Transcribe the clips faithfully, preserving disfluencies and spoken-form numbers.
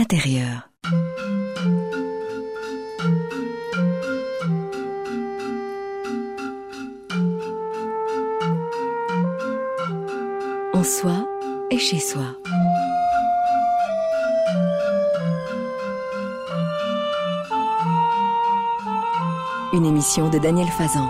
intérieur. En soi et chez soi. Une émission de Daniel Fazan.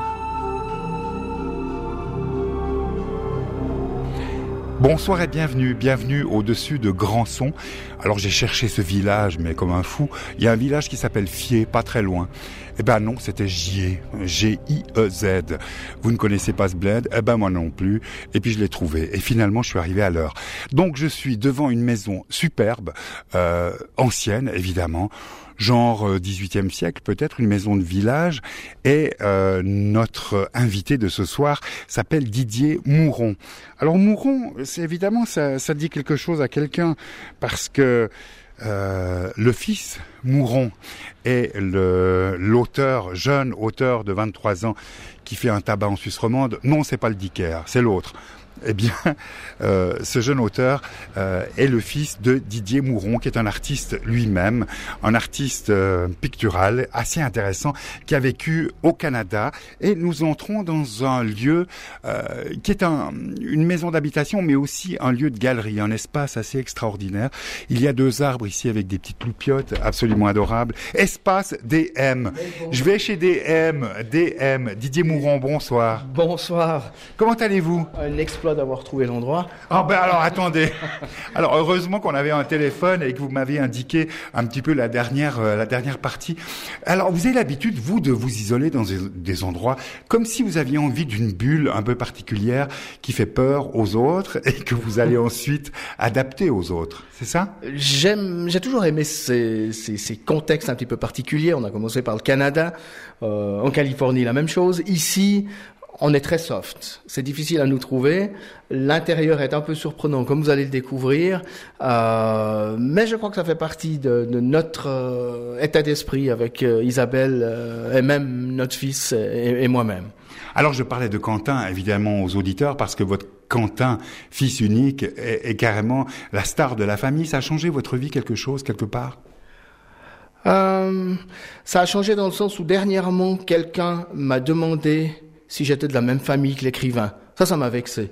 Bonsoir et bienvenue, bienvenue au-dessus de Grandson. Alors j'ai cherché ce village, mais comme un fou. Il y a un village qui s'appelle Fier, pas très loin. Eh ben non, c'était Gier, G I E Z. Vous ne connaissez pas ce bled? Eh ben moi non plus. Et puis je l'ai trouvé. Et finalement, je suis arrivé à l'heure. Donc je suis devant une maison superbe, euh, ancienne évidemment, genre dix-huitième siècle, peut-être une maison de village. Et euh, notre invité de ce soir s'appelle Didier Mouron. Alors Mouron, c'est évidemment ça, ça dit quelque chose à quelqu'un parce que euh, le fils Mouron est le l'auteur, jeune auteur de vingt-trois ans qui fait un tabac en Suisse romande. Non, c'est pas le Dicker, c'est l'autre. Eh bien, euh, ce jeune auteur euh, est le fils de Didier Mouron, qui est un artiste lui-même, un artiste euh, pictural assez intéressant, qui a vécu au Canada. Et nous entrons dans un lieu euh, qui est un, une maison d'habitation, mais aussi un lieu de galerie, un espace assez extraordinaire. Il y a deux arbres ici avec des petites loupiottes absolument adorables. Espace D M. Je vais chez D M. D M. Didier Mouron, bonsoir. Bonsoir. Comment allez-vous? Un exploit d'avoir trouvé l'endroit. Ah ben alors attendez. Alors heureusement qu'on avait un téléphone et que vous m'aviez indiqué un petit peu la dernière euh, la dernière partie. Alors vous avez l'habitude vous de vous isoler dans des, des endroits comme si vous aviez envie d'une bulle un peu particulière qui fait peur aux autres et que vous allez ensuite adapter aux autres. C'est ça? J'aime, j'ai toujours aimé ces, ces, ces contextes un petit peu particuliers. On a commencé par le Canada, euh, en Californie la même chose. Ici, on est très soft. C'est difficile à nous trouver. L'intérieur est un peu surprenant, comme vous allez le découvrir. Euh, mais je crois que ça fait partie de, de notre euh, état d'esprit avec euh, Isabelle euh, et même notre fils et, et moi-même. Alors je parlais de Quentin, évidemment, aux auditeurs, parce que votre Quentin, fils unique, est, est carrément la star de la famille. Ça a changé votre vie quelque chose, quelque part? Euh, ça a changé dans le sens où dernièrement, quelqu'un m'a demandé si j'étais de la même famille que l'écrivain. Ça, ça m'a vexé.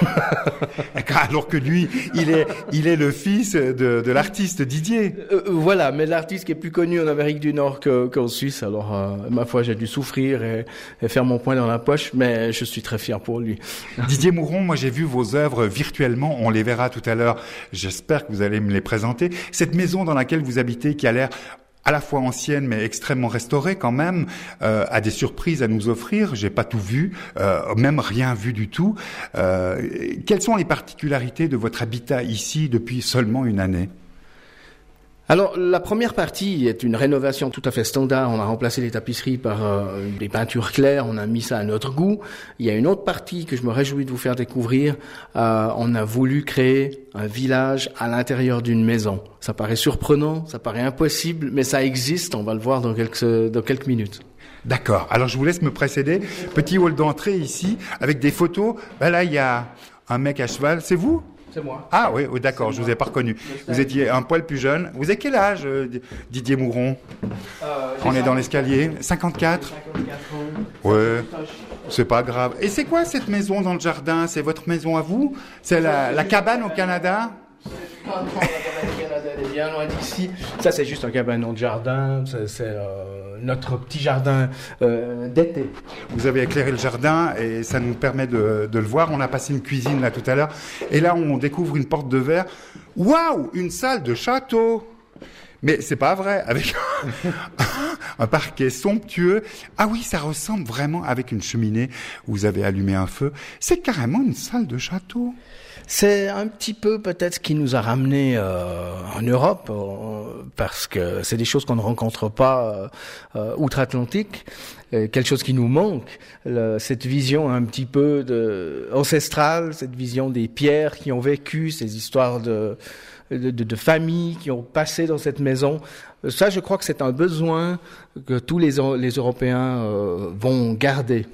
Alors que lui, il est, il est le fils de, de l'artiste Didier. Euh, voilà, mais l'artiste qui est plus connu en Amérique du Nord que, qu'en Suisse. Alors, euh, ma foi, j'ai dû souffrir et, et faire mon poing dans la poche, mais je suis très fier pour lui. Didier Mouron, moi j'ai vu vos œuvres virtuellement, on les verra tout à l'heure. J'espère que vous allez me les présenter. Cette maison dans laquelle vous habitez, qui a l'air à la fois ancienne mais extrêmement restaurée quand même, euh, a des surprises à nous offrir. J'ai pas tout vu, euh, même rien vu du tout. Euh, quelles sont les particularités de votre habitat ici depuis seulement une année? Alors, la première partie est une rénovation tout à fait standard. On a remplacé les tapisseries par euh, des peintures claires. On a mis ça à notre goût. Il y a une autre partie que je me réjouis de vous faire découvrir. Euh, on a voulu créer un village à l'intérieur d'une maison. Ça paraît surprenant, ça paraît impossible, mais ça existe. On va le voir dans quelques, dans quelques minutes. D'accord. Alors, je vous laisse me précéder. Petit hall d'entrée ici, avec des photos. Ben là, il y a un mec à cheval. C'est vous? C'est moi. Ah oui, oui d'accord, c'est je moi. Vous ai pas reconnu. Vous étiez un poil plus jeune. Vous avez quel âge, Didier Mouron? euh, On est dans l'escalier. cinquante-quatre cinquante-quatre ans. Ouais, c'est pas grave. Et c'est quoi cette maison dans le jardin? C'est votre maison à vous? C'est la, la cabane au Canada? C'est pas un grand Canada, elle est bien loin d'ici. Ça, c'est juste un cabanon de jardin. C'est, c'est euh, notre petit jardin euh, d'été. Vous avez éclairé le jardin et ça nous permet de, de le voir. On a passé une cuisine là tout à l'heure. Et là, on découvre une porte de verre. Waouh, une salle de château! Mais c'est pas vrai, avec un parquet somptueux. Ah oui, ça ressemble vraiment avec une cheminée où vous avez allumé un feu. C'est carrément une salle de château. C'est un petit peu peut-être ce qui nous a ramenés euh, en Europe, euh, parce que c'est des choses qu'on ne rencontre pas euh, outre-Atlantique, euh, quelque chose qui nous manque, le, cette vision un petit peu de, ancestrale, cette vision des pierres qui ont vécu, ces histoires de, de, de, de familles qui ont passé dans cette maison. Ça, je crois que c'est un besoin que tous les, les Européens euh, vont garder.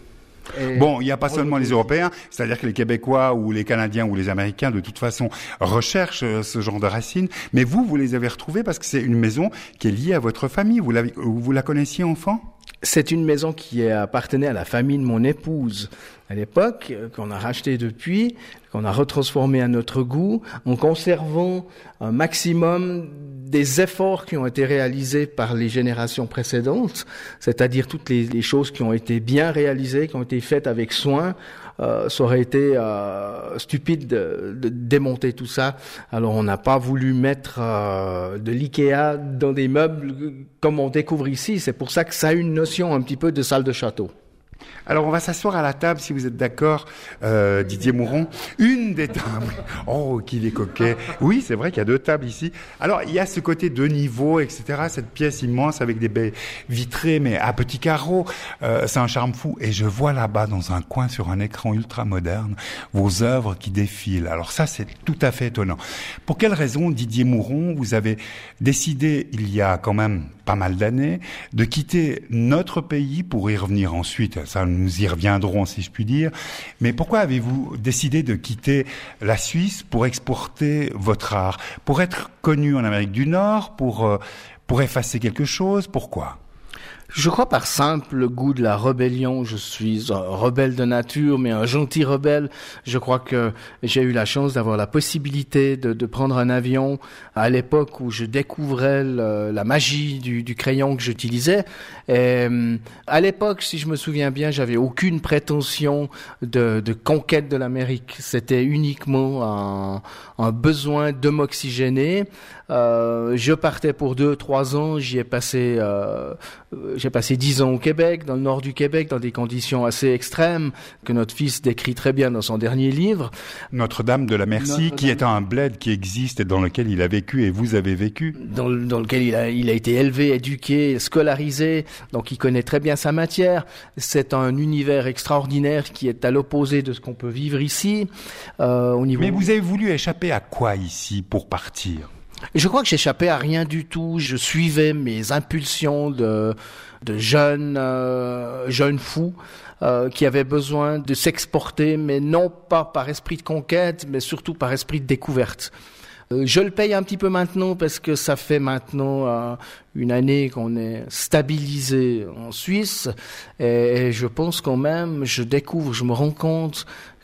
Et bon, il n'y a pas seulement les Européens, c'est-à-dire que les Québécois ou les Canadiens ou les Américains, de toute façon, recherchent ce genre de racines. Mais vous, vous les avez retrouvées parce que c'est une maison qui est liée à votre famille. Vous, l'avez, vous la connaissiez enfant ? C'est une maison qui appartenait à la famille de mon épouse à l'époque, qu'on a rachetée depuis, qu'on a retransformée à notre goût, en conservant un maximum des efforts qui ont été réalisés par les générations précédentes, c'est-à-dire toutes les, les choses qui ont été bien réalisées, qui ont été faites avec soin. Euh, ça aurait été euh, stupide de, de démonter tout ça. Alors on n'a pas voulu mettre euh, de l'Ikea dans des meubles comme on découvre ici. C'est pour ça que ça a une notion un petit peu de salle de château. Alors on va s'asseoir à la table si vous êtes d'accord, euh, Didier Mouron. Une des tables. Oh, qu'il est coquet. Oui, c'est vrai qu'il y a deux tables ici. Alors il y a ce côté deux niveaux, et cetera. Cette pièce immense avec des baies vitrées, mais à petits carreaux. Euh, c'est un charme fou. Et je vois là-bas, dans un coin, sur un écran ultra moderne, vos œuvres qui défilent. Alors ça, c'est tout à fait étonnant. Pour quelle raison, Didier Mouron, vous avez décidé, il y a quand même pas mal d'années, de quitter notre pays pour y revenir ensuite? Ça, nous y reviendrons, si je puis dire. Mais pourquoi avez-vous décidé de quitter la Suisse pour exporter votre art? Pour être connu en Amérique du Nord? Pour, euh, pour effacer quelque chose? Pourquoi? Je crois par simple goût de la rébellion. Je suis un rebelle de nature, mais un gentil rebelle. Je crois que j'ai eu la chance d'avoir la possibilité de, de prendre un avion à l'époque où je découvrais le, la magie du, du crayon que j'utilisais. Et, à l'époque, si je me souviens bien, j'avais aucune prétention de, de conquête de l'Amérique. C'était uniquement un, un besoin de m'oxygéner. Euh, je partais pour deux, trois ans. J'y ai passé, euh, j'ai passé dix ans au Québec, dans le nord du Québec, dans des conditions assez extrêmes que notre fils décrit très bien dans son dernier livre. Notre-Dame de la Merci, Notre-Dame. Qui est un bled qui existe et dans lequel il a vécu et vous avez vécu. Dans, dans lequel il a, il a été élevé, éduqué, scolarisé, donc il connaît très bien sa matière. C'est un univers extraordinaire qui est à l'opposé de ce qu'on peut vivre ici. Euh, au niveau... Mais vous avez voulu échapper à quoi ici pour partir ? Je crois que j'échappais à rien du tout. Je suivais mes impulsions de, de jeunes, euh, jeunes fous euh, qui avaient besoin de s'exporter, mais non pas par esprit de conquête, mais surtout par esprit de découverte. Euh, je le paye un petit peu maintenant parce que ça fait maintenant euh, une année qu'on est stabilisé en Suisse et, et je pense quand même, je découvre, je me rends compte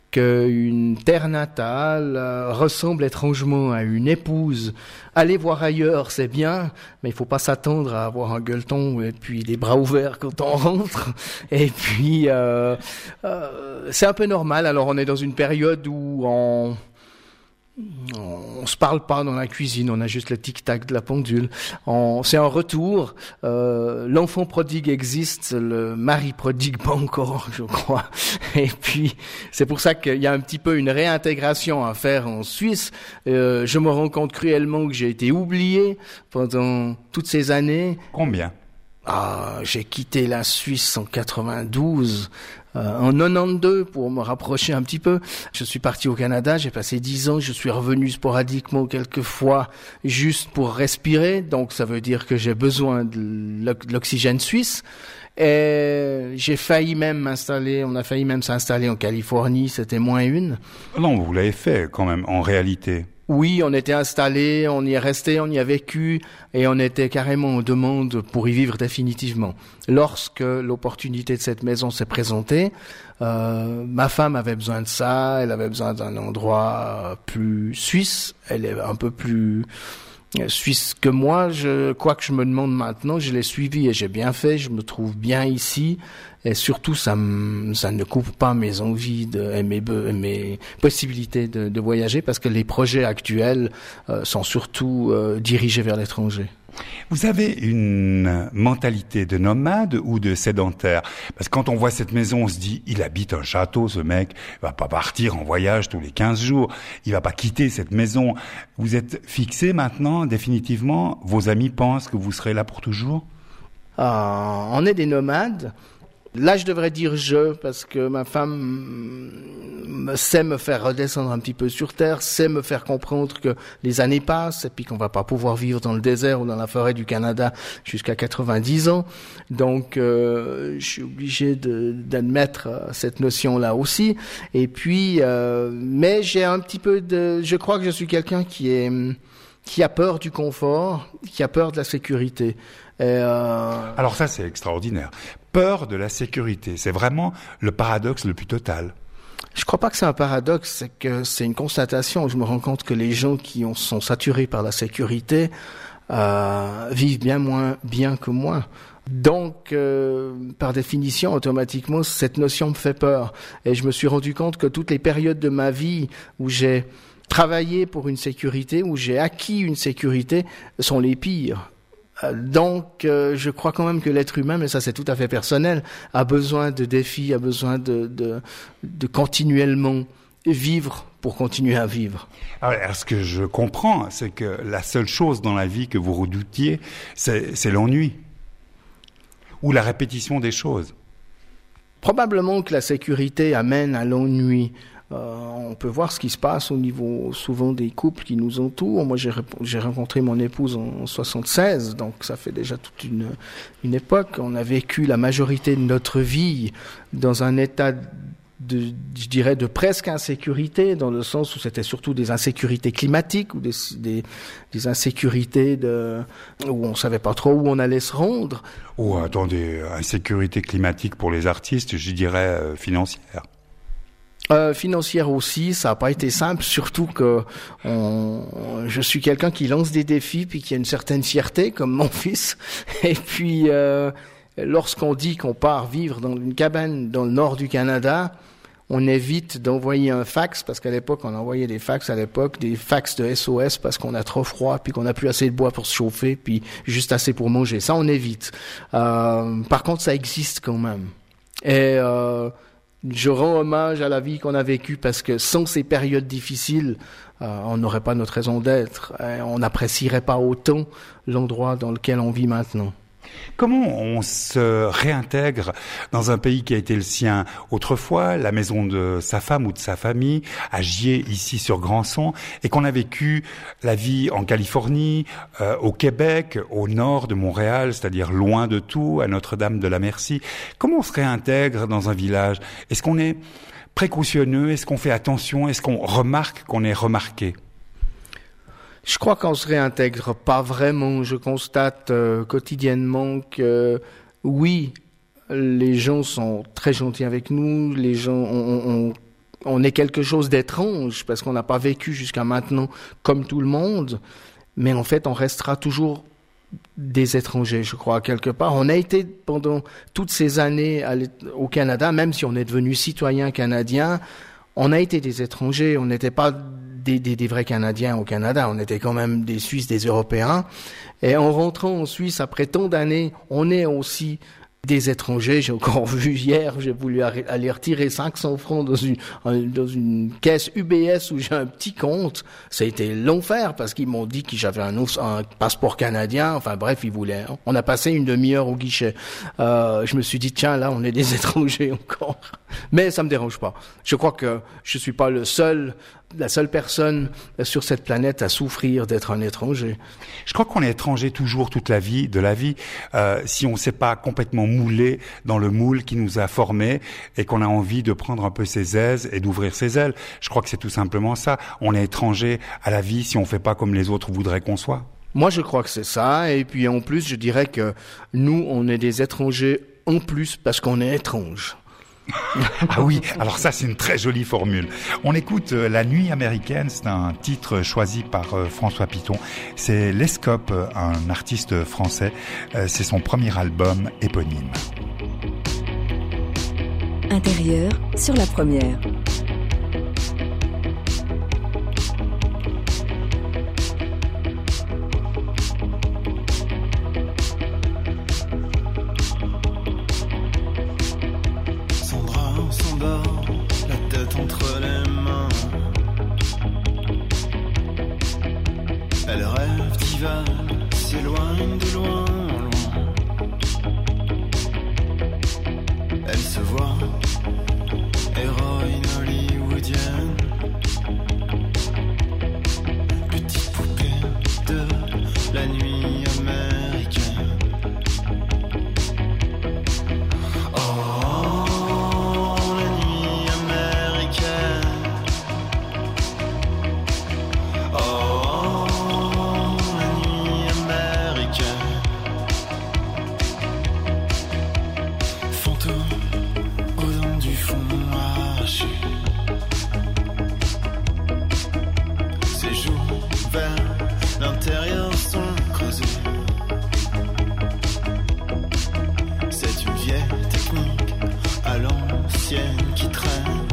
qu'une terre natale euh, ressemble étrangement à une épouse. Aller voir ailleurs, c'est bien, mais il faut pas s'attendre à avoir un gueuleton et puis des bras ouverts quand on rentre. Et puis, euh, euh, c'est un peu normal. Alors, on est dans une période où on... On se parle pas dans la cuisine, on a juste le tic-tac de la pendule. On, c'est un retour. Euh, l'enfant prodigue existe, le mari prodigue pas encore, je crois. Et puis, c'est pour ça qu'il y a un petit peu une réintégration à faire en Suisse. Euh, je me rends compte cruellement que j'ai été oublié pendant toutes ces années. Combien ? Ah, j'ai quitté la Suisse en quatre-vingt-douze. Euh, en quatre-vingt-douze, pour me rapprocher un petit peu, je suis parti au Canada, j'ai passé dix ans, je suis revenu sporadiquement quelques fois juste pour respirer, donc ça veut dire que j'ai besoin de l'oxygène suisse. Et j'ai failli même m'installer, on a failli même s'installer en Californie, c'était moins une. Non, vous l'avez fait quand même, en réalité. Oui, on était installé, on y est resté, on y a vécu et on était carrément en demande pour y vivre définitivement. Lorsque l'opportunité de cette maison s'est présentée, euh, ma femme avait besoin de ça, elle avait besoin d'un endroit plus suisse, elle est un peu plus suisse que moi. Je, quoi que je me demande maintenant, je l'ai suivi et j'ai bien fait, je me trouve bien ici. Et surtout, ça, m- ça ne coupe pas mes envies de, et mes, be- mes possibilités de, de voyager parce que les projets actuels euh, sont surtout euh, dirigés vers l'étranger. Vous avez une mentalité de nomade ou de sédentaire? Parce que quand on voit cette maison, on se dit, il habite un château, ce mec, il va pas partir en voyage tous les quinze jours, il va pas quitter cette maison. Vous êtes fixé maintenant, définitivement? Vos amis pensent que vous serez là pour toujours? Euh, on est des nomades. Là, je devrais dire je, parce que ma femme me sait me faire redescendre un petit peu sur terre, sait me faire comprendre que les années passent et puis qu'on va pas pouvoir vivre dans le désert ou dans la forêt du Canada jusqu'à quatre-vingt-dix ans. Donc, euh, je suis obligé de, d'admettre cette notion-là aussi. Et puis, euh, mais j'ai un petit peu de, je crois que je suis quelqu'un qui est, qui a peur du confort, qui a peur de la sécurité. Et euh... Alors ça, c'est extraordinaire. Peur de la sécurité, c'est vraiment le paradoxe le plus total. Je crois pas que c'est un paradoxe, c'est que c'est une constatation. Je me rends compte que les gens qui ont, sont saturés par la sécurité euh, vivent bien moins bien que moi. Donc, euh, par définition, automatiquement, cette notion me fait peur. Et je me suis rendu compte que toutes les périodes de ma vie où j'ai travaillé pour une sécurité, où j'ai acquis une sécurité, sont les pires. Donc, euh, je crois quand même que l'être humain, mais ça c'est tout à fait personnel, a besoin de défis, a besoin de, de, de continuellement vivre pour continuer à vivre. Alors, ce que je comprends, c'est que la seule chose dans la vie que vous redoutiez, c'est, c'est l'ennui ou la répétition des choses. Probablement que la sécurité amène à l'ennui. Euh, on peut voir ce qui se passe au niveau souvent des couples qui nous entourent. Moi, j'ai, j'ai rencontré mon épouse en soixante-seize, donc ça fait déjà toute une, une époque. On a vécu la majorité de notre vie dans un état de, je dirais, de presque insécurité, dans le sens où c'était surtout des insécurités climatiques ou des, des, des insécurités de, où on savait pas trop où on allait se rendre. Ou, attendez, insécurité climatique pour les artistes, je dirais euh, financière. Euh, financière aussi, ça n'a pas été simple, surtout que on, je suis quelqu'un qui lance des défis puis qui a une certaine fierté, comme mon fils. Et puis, euh, lorsqu'on dit qu'on part vivre dans une cabane dans le nord du Canada, on évite d'envoyer un fax, parce qu'à l'époque, on envoyait des fax à l'époque, des fax de S O S parce qu'on a trop froid, puis qu'on n'a plus assez de bois pour se chauffer, puis juste assez pour manger. Ça, on évite. Euh, par contre, ça existe quand même. Et euh, je rends hommage à la vie qu'on a vécue, parce que sans ces périodes difficiles, euh, on n'aurait pas notre raison d'être. Et on n'apprécierait pas autant l'endroit dans lequel on vit maintenant. Comment on se réintègre dans un pays qui a été le sien autrefois, la maison de sa femme ou de sa famille, à Gier, ici sur Grandson, et qu'on a vécu la vie en Californie, euh, au Québec, au nord de Montréal, c'est-à-dire loin de tout, à Notre-Dame-de-la-Merci. Comment on se réintègre dans un village? Est-ce qu'on est précautionneux? Est-ce qu'on fait attention? Est-ce qu'on remarque qu'on est remarqué? Je crois qu'on se réintègre pas vraiment. Je constate euh, quotidiennement que oui, les gens sont très gentils avec nous. Les gens, on, on, on est quelque chose d'étrange parce qu'on n'a pas vécu jusqu'à maintenant comme tout le monde. Mais en fait, on restera toujours des étrangers, je crois, quelque part. On a été pendant toutes ces années à au Canada, même si on est devenu citoyen canadien, on a été des étrangers. On n'était pas Des, des, des vrais Canadiens au Canada. On était quand même des Suisses, des Européens. Et en rentrant en Suisse, après tant d'années, on est aussi des étrangers. J'ai encore vu hier, j'ai voulu aller retirer cinq cents francs dans une, dans une caisse U B S où j'ai un petit compte. Ça a été l'enfer parce qu'ils m'ont dit que j'avais un, un passeport canadien. Enfin bref, ils voulaient. On a passé une demi-heure au guichet. Euh, je me suis dit, tiens, là, on est des étrangers encore. Mais ça me dérange pas. Je crois que je suis pas le seul, la seule personne sur cette planète à souffrir d'être un étranger. Je crois qu'on est étranger toujours toute la vie, de la vie, euh, si on ne s'est pas complètement moulé dans le moule qui nous a formés et qu'on a envie de prendre un peu ses aises et d'ouvrir ses ailes. Je crois que c'est tout simplement ça. On est étranger à la vie si on fait pas comme les autres voudraient qu'on soit. Moi, je crois que c'est ça. Et puis en plus, je dirais que nous, on est des étrangers en plus parce qu'on est étranges. Ah oui, alors ça c'est une très jolie formule. On écoute euh, La Nuit américaine, c'est un titre choisi par euh, François Piton. C'est Lescope, un artiste français. Euh, c'est son premier album éponyme. Intérieur sur la première. La tête entre les mains, elle rêve, divague, s'éloigne de loin en loin. voix, héroïne hollywoodienne, petite poupée de la nuit américaine. Oh, la nuit américaine. Oh, la nuit américaine. Fantôme aux dents du fond arraché. Ses joues vers l'intérieur sont creusées. C'est une vieille technique à l'ancienne qui traîne.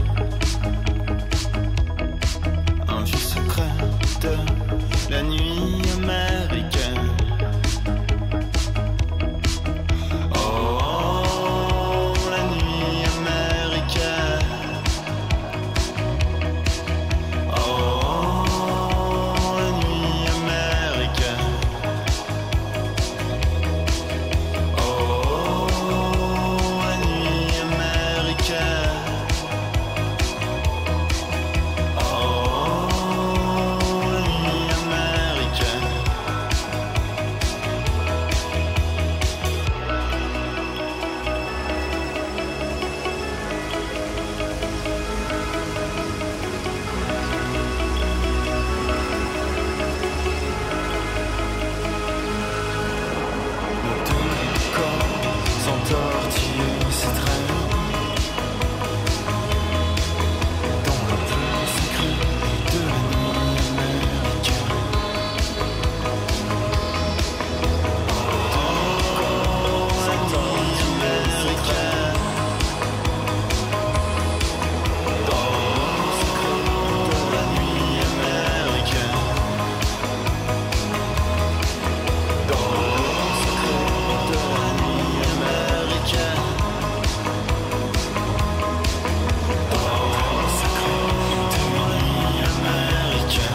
Un vieux secret de la nuit américaine. Oh, la nuit américaine. Oh, la nuit américaine. Oh, la nuit américaine. Oh, la nuit américaine. Nos deux corps s'entortillent, s'étreignent dans le plus secret de la nuit américaine. Oh, la nuit américaine. Dans le secret de la nuit américaine. Dans le secret de la nuit américaine. Dans le secret de la nuit américaine.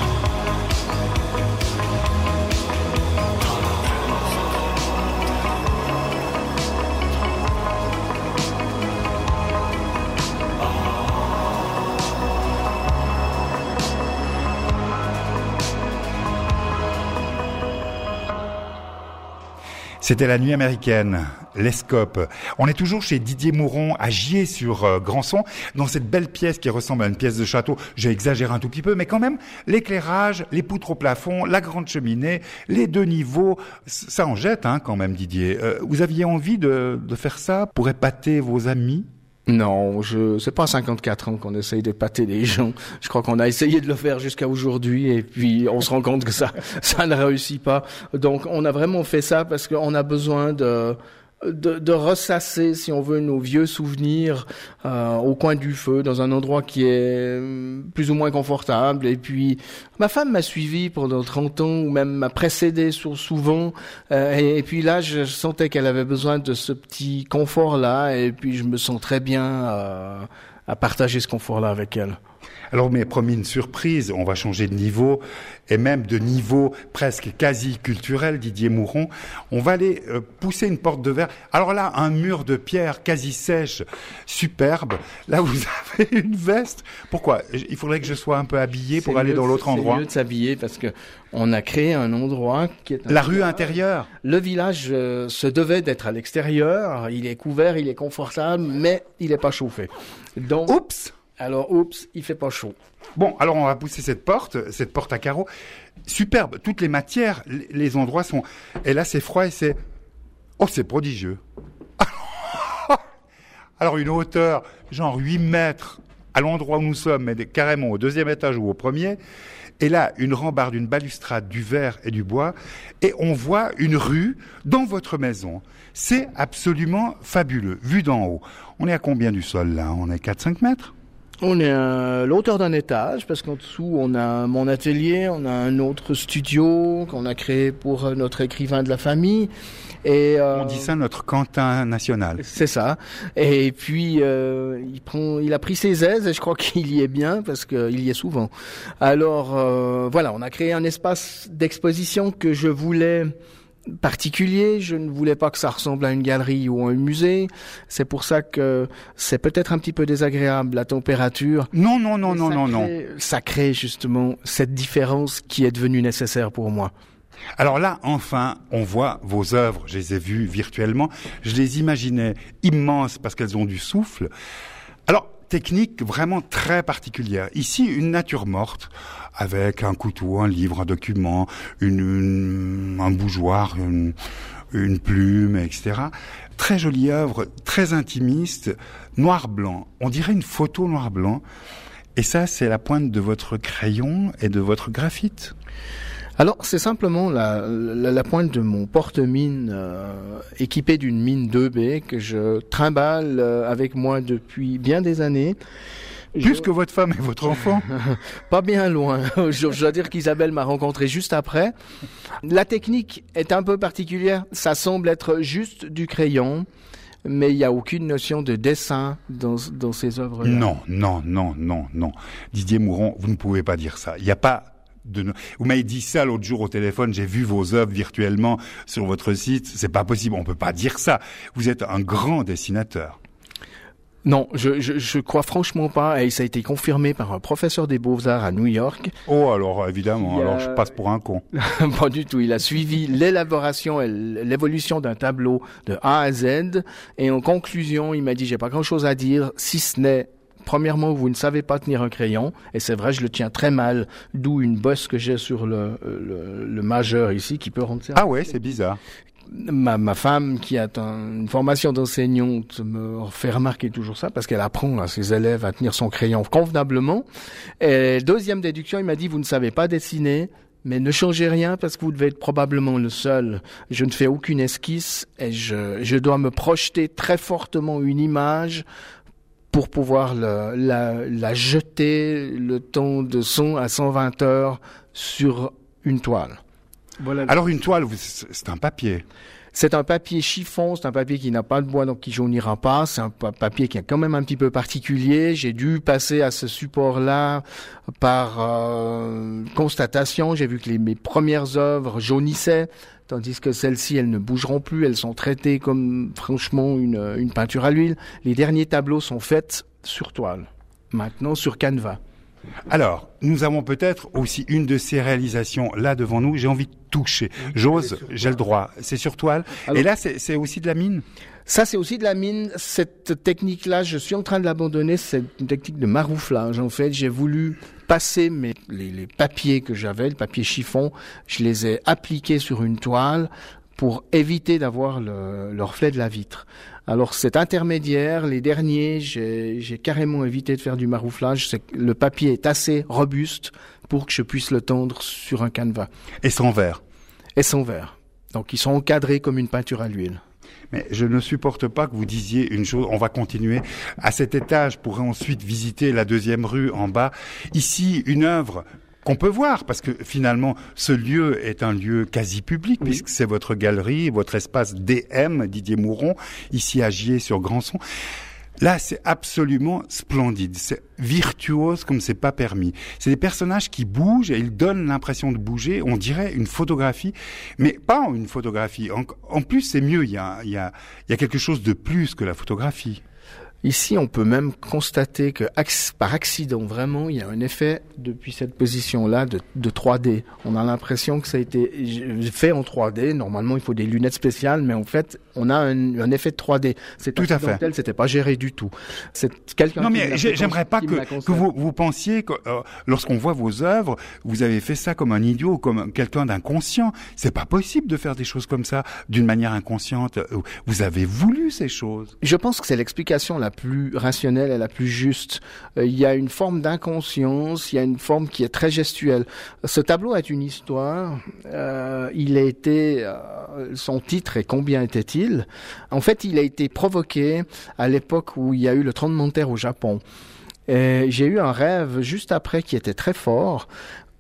C'était la nuit américaine, l'Escope. On est toujours chez Didier Mouron à Gier sur euh, Grandson, dans cette belle pièce qui ressemble à une pièce de château. J'ai exagéré un tout petit peu, mais quand même, l'éclairage, les poutres au plafond, la grande cheminée, les deux niveaux, ça en jette hein, quand même Didier. Euh, vous aviez envie de, de faire ça pour épater vos amis ? Non, je c'est pas à cinquante-quatre ans qu'on essaye d'épater les gens. Je crois qu'on a essayé de le faire jusqu'à aujourd'hui et puis on se rend compte que ça ça ne réussit pas. Donc on a vraiment fait ça parce qu'on a besoin de de, de ressasser, si on veut, nos vieux souvenirs euh, au coin du feu, dans un endroit qui est plus ou moins confortable. Et puis, ma femme m'a suivi pendant trente ans, ou même m'a précédé sur, souvent. Euh, et, et puis là, je sentais qu'elle avait besoin de ce petit confort-là. Et puis, je me sens très bien euh, à partager ce confort-là avec elle. Alors, mais promis une surprise, on va changer de niveau, et même de niveau presque quasi culturel, Didier Mouron. On va aller euh, pousser une porte de verre. Alors là, un mur de pierre quasi sèche, superbe. Là, vous avez une veste. Pourquoi ? Il faudrait que je sois un peu habillé pour aller dans l'autre endroit. C'est mieux de s'habiller parce que on a créé un endroit qui est... La rue intérieure. Le village euh, se devait d'être à l'extérieur. Il est couvert, il est confortable, mais il n'est pas chauffé. Donc, oups! Alors, oups, il fait pas chaud. Bon, alors on va pousser cette porte, cette porte à carreaux. Superbe, toutes les matières, les endroits sont... Et là, c'est froid et c'est... Oh, c'est prodigieux. Alors, une hauteur, genre huit mètres, à l'endroit où nous sommes, mais carrément au deuxième étage ou au premier. Et là, une rambarde, une balustrade, du verre et du bois. Et on voit une rue dans votre maison. C'est absolument fabuleux, vu d'en haut. On est à combien du sol, là ? On est quatre à cinq mètres ? On est à l'auteur d'un étage, parce qu'en dessous, on a mon atelier, on a un autre studio qu'on a créé pour notre écrivain de la famille. Et euh, on dit ça notre Quentin national. C'est ça. Et puis, euh, il prend, il a pris ses aises, et je crois qu'il y est bien, parce qu'il y est souvent. Alors, euh, voilà, on a créé un espace d'exposition que je voulais... particulier. Je ne voulais pas que ça ressemble à une galerie ou à un musée. C'est pour ça que c'est peut-être un petit peu désagréable, la température. Non, non, non, non, ça non, non. crée, ça crée justement cette différence qui est devenue nécessaire pour moi. Alors là, enfin, on voit vos œuvres. Je les ai vues virtuellement. Je les imaginais immenses parce qu'elles ont du souffle. Alors, technique vraiment très particulière. Ici, une nature morte avec un couteau, un livre, un document, une, une, un bougeoir, une, une plume, et cetera. Très jolie œuvre, très intimiste, noir-blanc. On dirait une photo noir-blanc. Et ça, c'est la pointe de votre crayon et de votre graphite. Alors, c'est simplement la, la, la pointe de mon porte-mine euh, équipé d'une mine deux B que je trimballe euh, avec moi depuis bien des années. Plus je... que votre femme et votre enfant. Pas bien loin. Je, je dois dire qu'Isabelle m'a rencontré juste après. La technique est un peu particulière. Ça semble être juste du crayon, mais il n'y a aucune notion de dessin dans, dans ces œuvres-là. Non, non, non, non, non. Didier Mouron, vous ne pouvez pas dire ça. Il n'y a pas... De... Vous m'avez dit ça l'autre jour au téléphone, j'ai vu vos œuvres virtuellement sur votre site, c'est pas possible, on peut pas dire ça. Vous êtes un grand dessinateur. Non, je, je, je crois franchement pas, et ça a été confirmé par un professeur des Beaux-Arts à New York. Oh, alors évidemment, a... alors je passe pour un con. Pas du tout, il a suivi l'élaboration et l'évolution d'un tableau de A à Z, et en conclusion, il m'a dit, j'ai pas grand-chose à dire, si ce n'est premièrement, vous ne savez pas tenir un crayon, et c'est vrai, je le tiens très mal, d'où une bosse que j'ai sur le, le, le majeur ici, qui peut rendre service. Ah ouais, c'est bizarre. Ma, ma femme, qui a un, une formation d'enseignante, me fait remarquer toujours ça, parce qu'elle apprend à ses élèves à tenir son crayon convenablement. Et deuxième déduction, il m'a dit, vous ne savez pas dessiner, mais ne changez rien parce que vous devez être probablement le seul. Je ne fais aucune esquisse, et je, je dois me projeter très fortement une image pour pouvoir le, la, la jeter le temps de son à cent vingt heures sur une toile. Voilà. Alors une toile, c'est un papier. C'est un papier chiffon, c'est un papier qui n'a pas de bois, donc qui jaunira pas. C'est un papier qui est quand même un petit peu particulier. J'ai dû passer à ce support-là par euh, constatation. J'ai vu que les, mes premières œuvres jaunissaient, tandis que celles-ci, elles ne bougeront plus. Elles sont traitées comme, franchement, une, une peinture à l'huile. Les derniers tableaux sont faits sur toile, maintenant sur canevas. Alors, nous avons peut-être aussi une de ces réalisations là devant nous. J'ai envie de toucher. J'ose, j'ai le droit. C'est sur toile. Alors, et là, c'est, c'est aussi de la mine? Ça, c'est aussi de la mine. Cette technique-là, je suis en train de l'abandonner. C'est une technique de marouflage. En fait, j'ai voulu passer mes, les, les papiers que j'avais, le papier chiffon, je les ai appliqués sur une toile pour éviter d'avoir le, le reflet de la vitre. Alors cet intermédiaire, les derniers, j'ai, j'ai carrément évité de faire du marouflage. C'est, le papier est assez robuste pour que je puisse le tendre sur un canevas. Et sans verre. Et sans verre. Donc ils sont encadrés comme une peinture à l'huile. Mais je ne supporte pas que vous disiez une chose, on va continuer. À cet étage, je pourrais ensuite visiter la deuxième rue en bas. Ici, une œuvre qu'on peut voir, parce que finalement, ce lieu est un lieu quasi public, oui, puisque c'est votre galerie, votre espace D M, Didier Mouron, ici à Gier sur Grandson. Là, c'est absolument splendide. C'est virtuose comme c'est pas permis. C'est des personnages qui bougent et ils donnent l'impression de bouger. On dirait une photographie, mais pas une photographie. En, en plus, c'est mieux. Il y a, il y a, il y a quelque chose de plus que la photographie. Ici, on peut même constater que, par accident, vraiment, il y a un effet, depuis cette position-là, de, de trois D. On a l'impression que ça a été fait en trois D. Normalement, il faut des lunettes spéciales, mais en fait, on a un, un effet de trois D. C'est tout à fait. C'était pas géré du tout. C'est quelqu'un non, qui mais j'aimerais pas que, que vous, vous pensiez que, euh, lorsqu'on voit vos œuvres, vous avez fait ça comme un idiot, comme quelqu'un d'inconscient. C'est pas possible de faire des choses comme ça d'une manière inconsciente. Vous avez voulu ces choses. Je pense que c'est l'explication la plus rationnelle et la plus juste. Euh, il y a une forme d'inconscience, il y a une forme qui est très gestuelle. Ce tableau est une histoire. Euh, il a été, euh, son titre est Combien était-il? En fait, il a été provoqué à l'époque où il y a eu le tremblement de terre au Japon. Et j'ai eu un rêve juste après qui était très fort,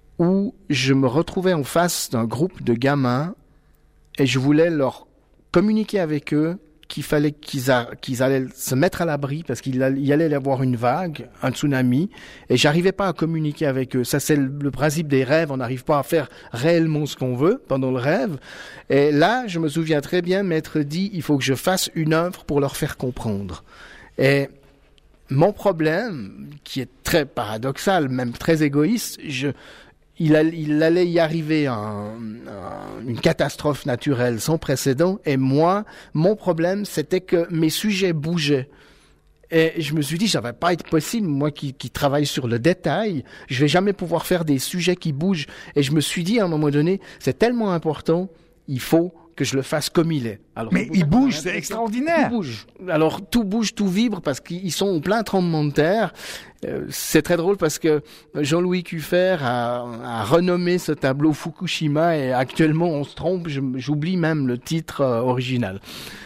où je me retrouvais en face d'un groupe de gamins et je voulais leur communiquer avec eux qu'il fallait qu'ils, a, qu'ils allaient se mettre à l'abri parce qu'il allait, il allait y avoir une vague, un tsunami, et j'arrivais pas à communiquer avec eux. Ça, c'est le, le principe des rêves. On n'arrive pas à faire réellement ce qu'on veut pendant le rêve. Et là, je me souviens très bien, m'être dit, il faut que je fasse une œuvre pour leur faire comprendre. Et mon problème, qui est très paradoxal, même très égoïste, je, il, a, il allait y arriver un, un, une catastrophe naturelle sans précédent. Et moi, mon problème, c'était que mes sujets bougeaient. Et je me suis dit, ça va pas être possible, moi qui, qui travaille sur le détail, je vais jamais pouvoir faire des sujets qui bougent. Et je me suis dit, à un moment donné, c'est tellement important, il faut que je le fasse comme il est. Alors, mais il bouge, c'est extraordinaire. Tout bouge. Alors tout bouge, tout vibre parce qu'ils sont en plein tremblement de terre. Euh, c'est très drôle parce que Jean-Louis Cuffer a, a renommé ce tableau Fukushima et actuellement on se trompe, je, j'oublie même le titre euh, original.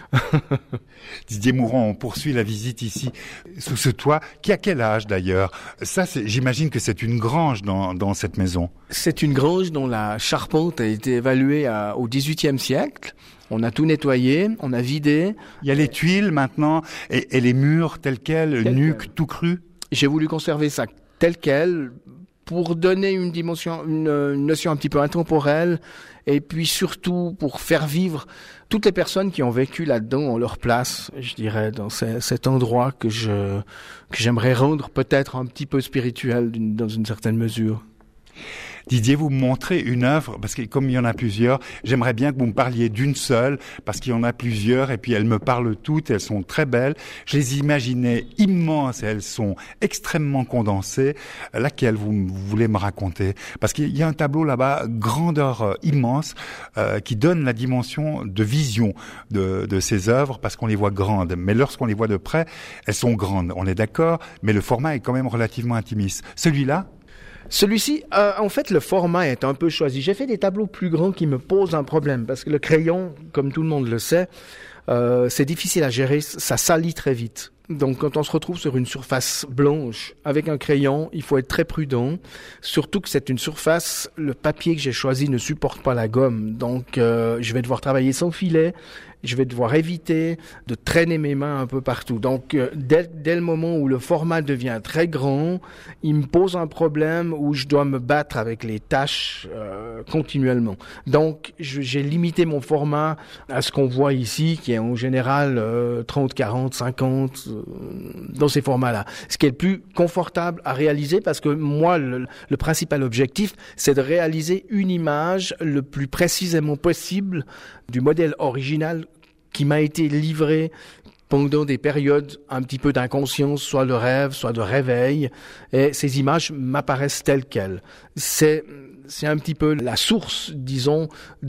Didier Mourant, on poursuit la visite ici sous ce toit. Qui a quel âge d'ailleurs? Ça, c'est, j'imagine que c'est une grange dans, dans cette maison. C'est une grange dont la charpente a été évaluée à, au dix-huitième siècle. On a tout nettoyé, on a vidé. Il y a les tuiles maintenant et, et les murs tels quels, Tel nuques, quel. tout cru. J'ai voulu conserver ça tel quel pour donner une dimension, une, une notion un petit peu intemporelle et puis surtout pour faire vivre toutes les personnes qui ont vécu là-dedans en leur place, je dirais, dans ces, cet endroit que je que j'aimerais rendre peut-être un petit peu spirituel d'une, dans une certaine mesure. Didier, vous me montrez une œuvre, parce que comme il y en a plusieurs, j'aimerais bien que vous me parliez d'une seule, parce qu'il y en a plusieurs, et puis elles me parlent toutes, elles sont très belles. Je les imaginais immenses, et elles sont extrêmement condensées. Laquelle vous, vous voulez me raconter? Parce qu'il y a un tableau là-bas, grandeur euh, immense, euh, qui donne la dimension de vision de, de ces œuvres, parce qu'on les voit grandes. Mais lorsqu'on les voit de près, elles sont grandes, on est d'accord, mais le format est quand même relativement intimiste. Celui-là? Celui-ci, euh, en fait, le format est un peu choisi. J'ai fait des tableaux plus grands qui me posent un problème parce que le crayon, comme tout le monde le sait, euh, c'est difficile à gérer, ça salit très vite. Donc, quand on se retrouve sur une surface blanche avec un crayon, il faut être très prudent. Surtout que c'est une surface, le papier que j'ai choisi ne supporte pas la gomme. Donc, euh, je vais devoir travailler sans filet. Je vais devoir éviter de traîner mes mains un peu partout. Donc, euh, dès, dès le moment où le format devient très grand, il me pose un problème où je dois me battre avec les tâches euh, continuellement. Donc, je, j'ai limité mon format à ce qu'on voit ici, qui est en général euh, trente, quarante, cinquante, euh, dans ces formats-là. Ce qui est le plus confortable à réaliser, parce que moi, le, le principal objectif, c'est de réaliser une image le plus précisément possible du modèle original qui m'a été livré pendant des périodes un petit peu d'inconscience, soit de rêve, soit de réveil, et ces images m'apparaissent telles quelles. C'est, c'est un petit peu la source, disons,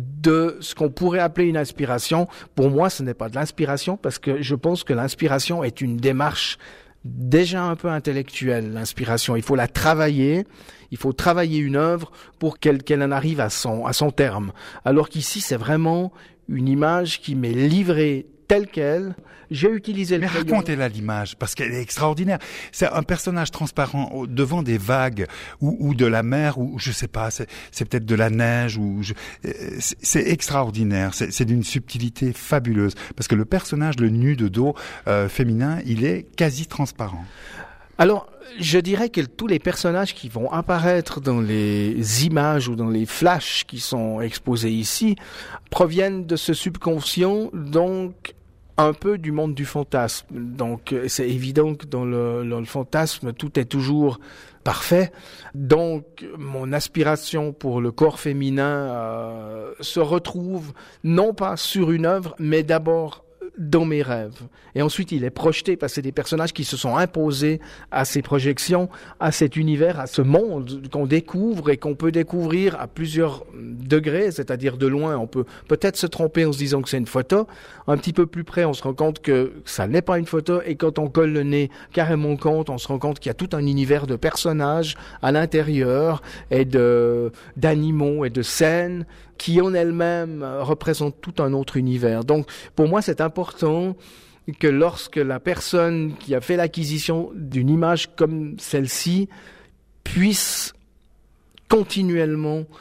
de ce qu'on pourrait appeler une inspiration. Pour moi, ce n'est pas de l'inspiration, parce que je pense que l'inspiration est une démarche déjà un peu intellectuelle, l'inspiration. Il faut la travailler, il faut travailler une œuvre pour qu'elle, qu'elle en arrive à son, à son terme. Alors qu'ici, c'est vraiment une image qui m'est livrée telle qu'elle. J'ai utilisé le Mais crayon. racontez-la l'image, parce qu'elle est extraordinaire. C'est un personnage transparent au- devant des vagues ou, ou de la mer, ou je sais pas, c'est, c'est peut-être de la neige, ou je- euh, c'est, c'est extraordinaire. C'est, c'est d'une subtilité fabuleuse, parce que le personnage, le nu de dos euh, féminin, il est quasi transparent. Alors, je dirais que tous les personnages qui vont apparaître dans les images ou dans les flashs qui sont exposés ici proviennent de ce subconscient, donc un peu du monde du fantasme. Donc, c'est évident que dans le, dans le fantasme, tout est toujours parfait. Donc, mon aspiration pour le corps féminin euh, se retrouve non pas sur une œuvre, mais d'abord dans mes rêves. Et ensuite, il est projeté parce que c'est des personnages qui se sont imposés à ces projections, à cet univers, à ce monde qu'on découvre et qu'on peut découvrir à plusieurs degrés, c'est-à-dire de loin, on peut peut-être se tromper en se disant que c'est une photo. Un petit peu plus près, on se rend compte que ça n'est pas une photo, et quand on colle le nez carrément compte, on se rend compte qu'il y a tout un univers de personnages à l'intérieur et de, d'animaux et de scènes qui en elles-mêmes représentent tout un autre univers. Donc, pour moi, c'est important que lorsque la personne qui a fait l'acquisition d'une image comme celle-ci puisse continuellement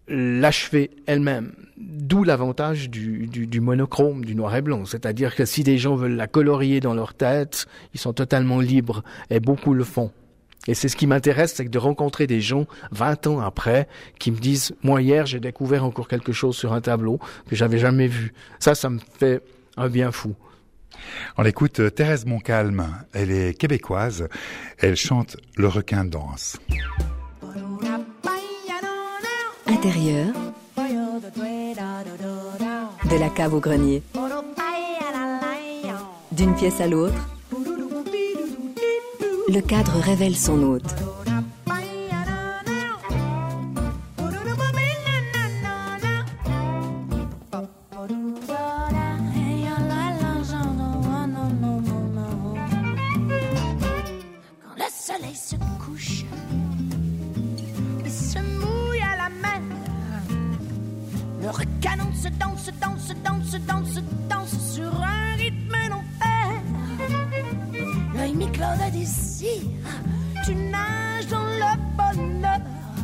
l'achever elle-même. D'où l'avantage du, du, du monochrome, du noir et blanc. C'est-à-dire que si des gens veulent la colorier dans leur tête, ils sont totalement libres, et beaucoup le font. Et c'est ce qui m'intéresse, c'est de rencontrer des gens vingt ans après qui me disent « Moi, hier, j'ai découvert encore quelque chose sur un tableau que j'avais jamais vu. » Ça, ça me fait un bien fou. On écoute Thérèse Montcalm. Elle est québécoise. Elle chante « Le requin danse ». Intérieur, de la cave au grenier, d'une pièce à l'autre, le cadre révèle son hôte. Quand le soleil se couche, il se mouille à la mer. Le requin danse, danse, danse, danse, danse, danse sur un rythme d'enfer. L'œil mi-clos de désir, tu nages dans le bonheur.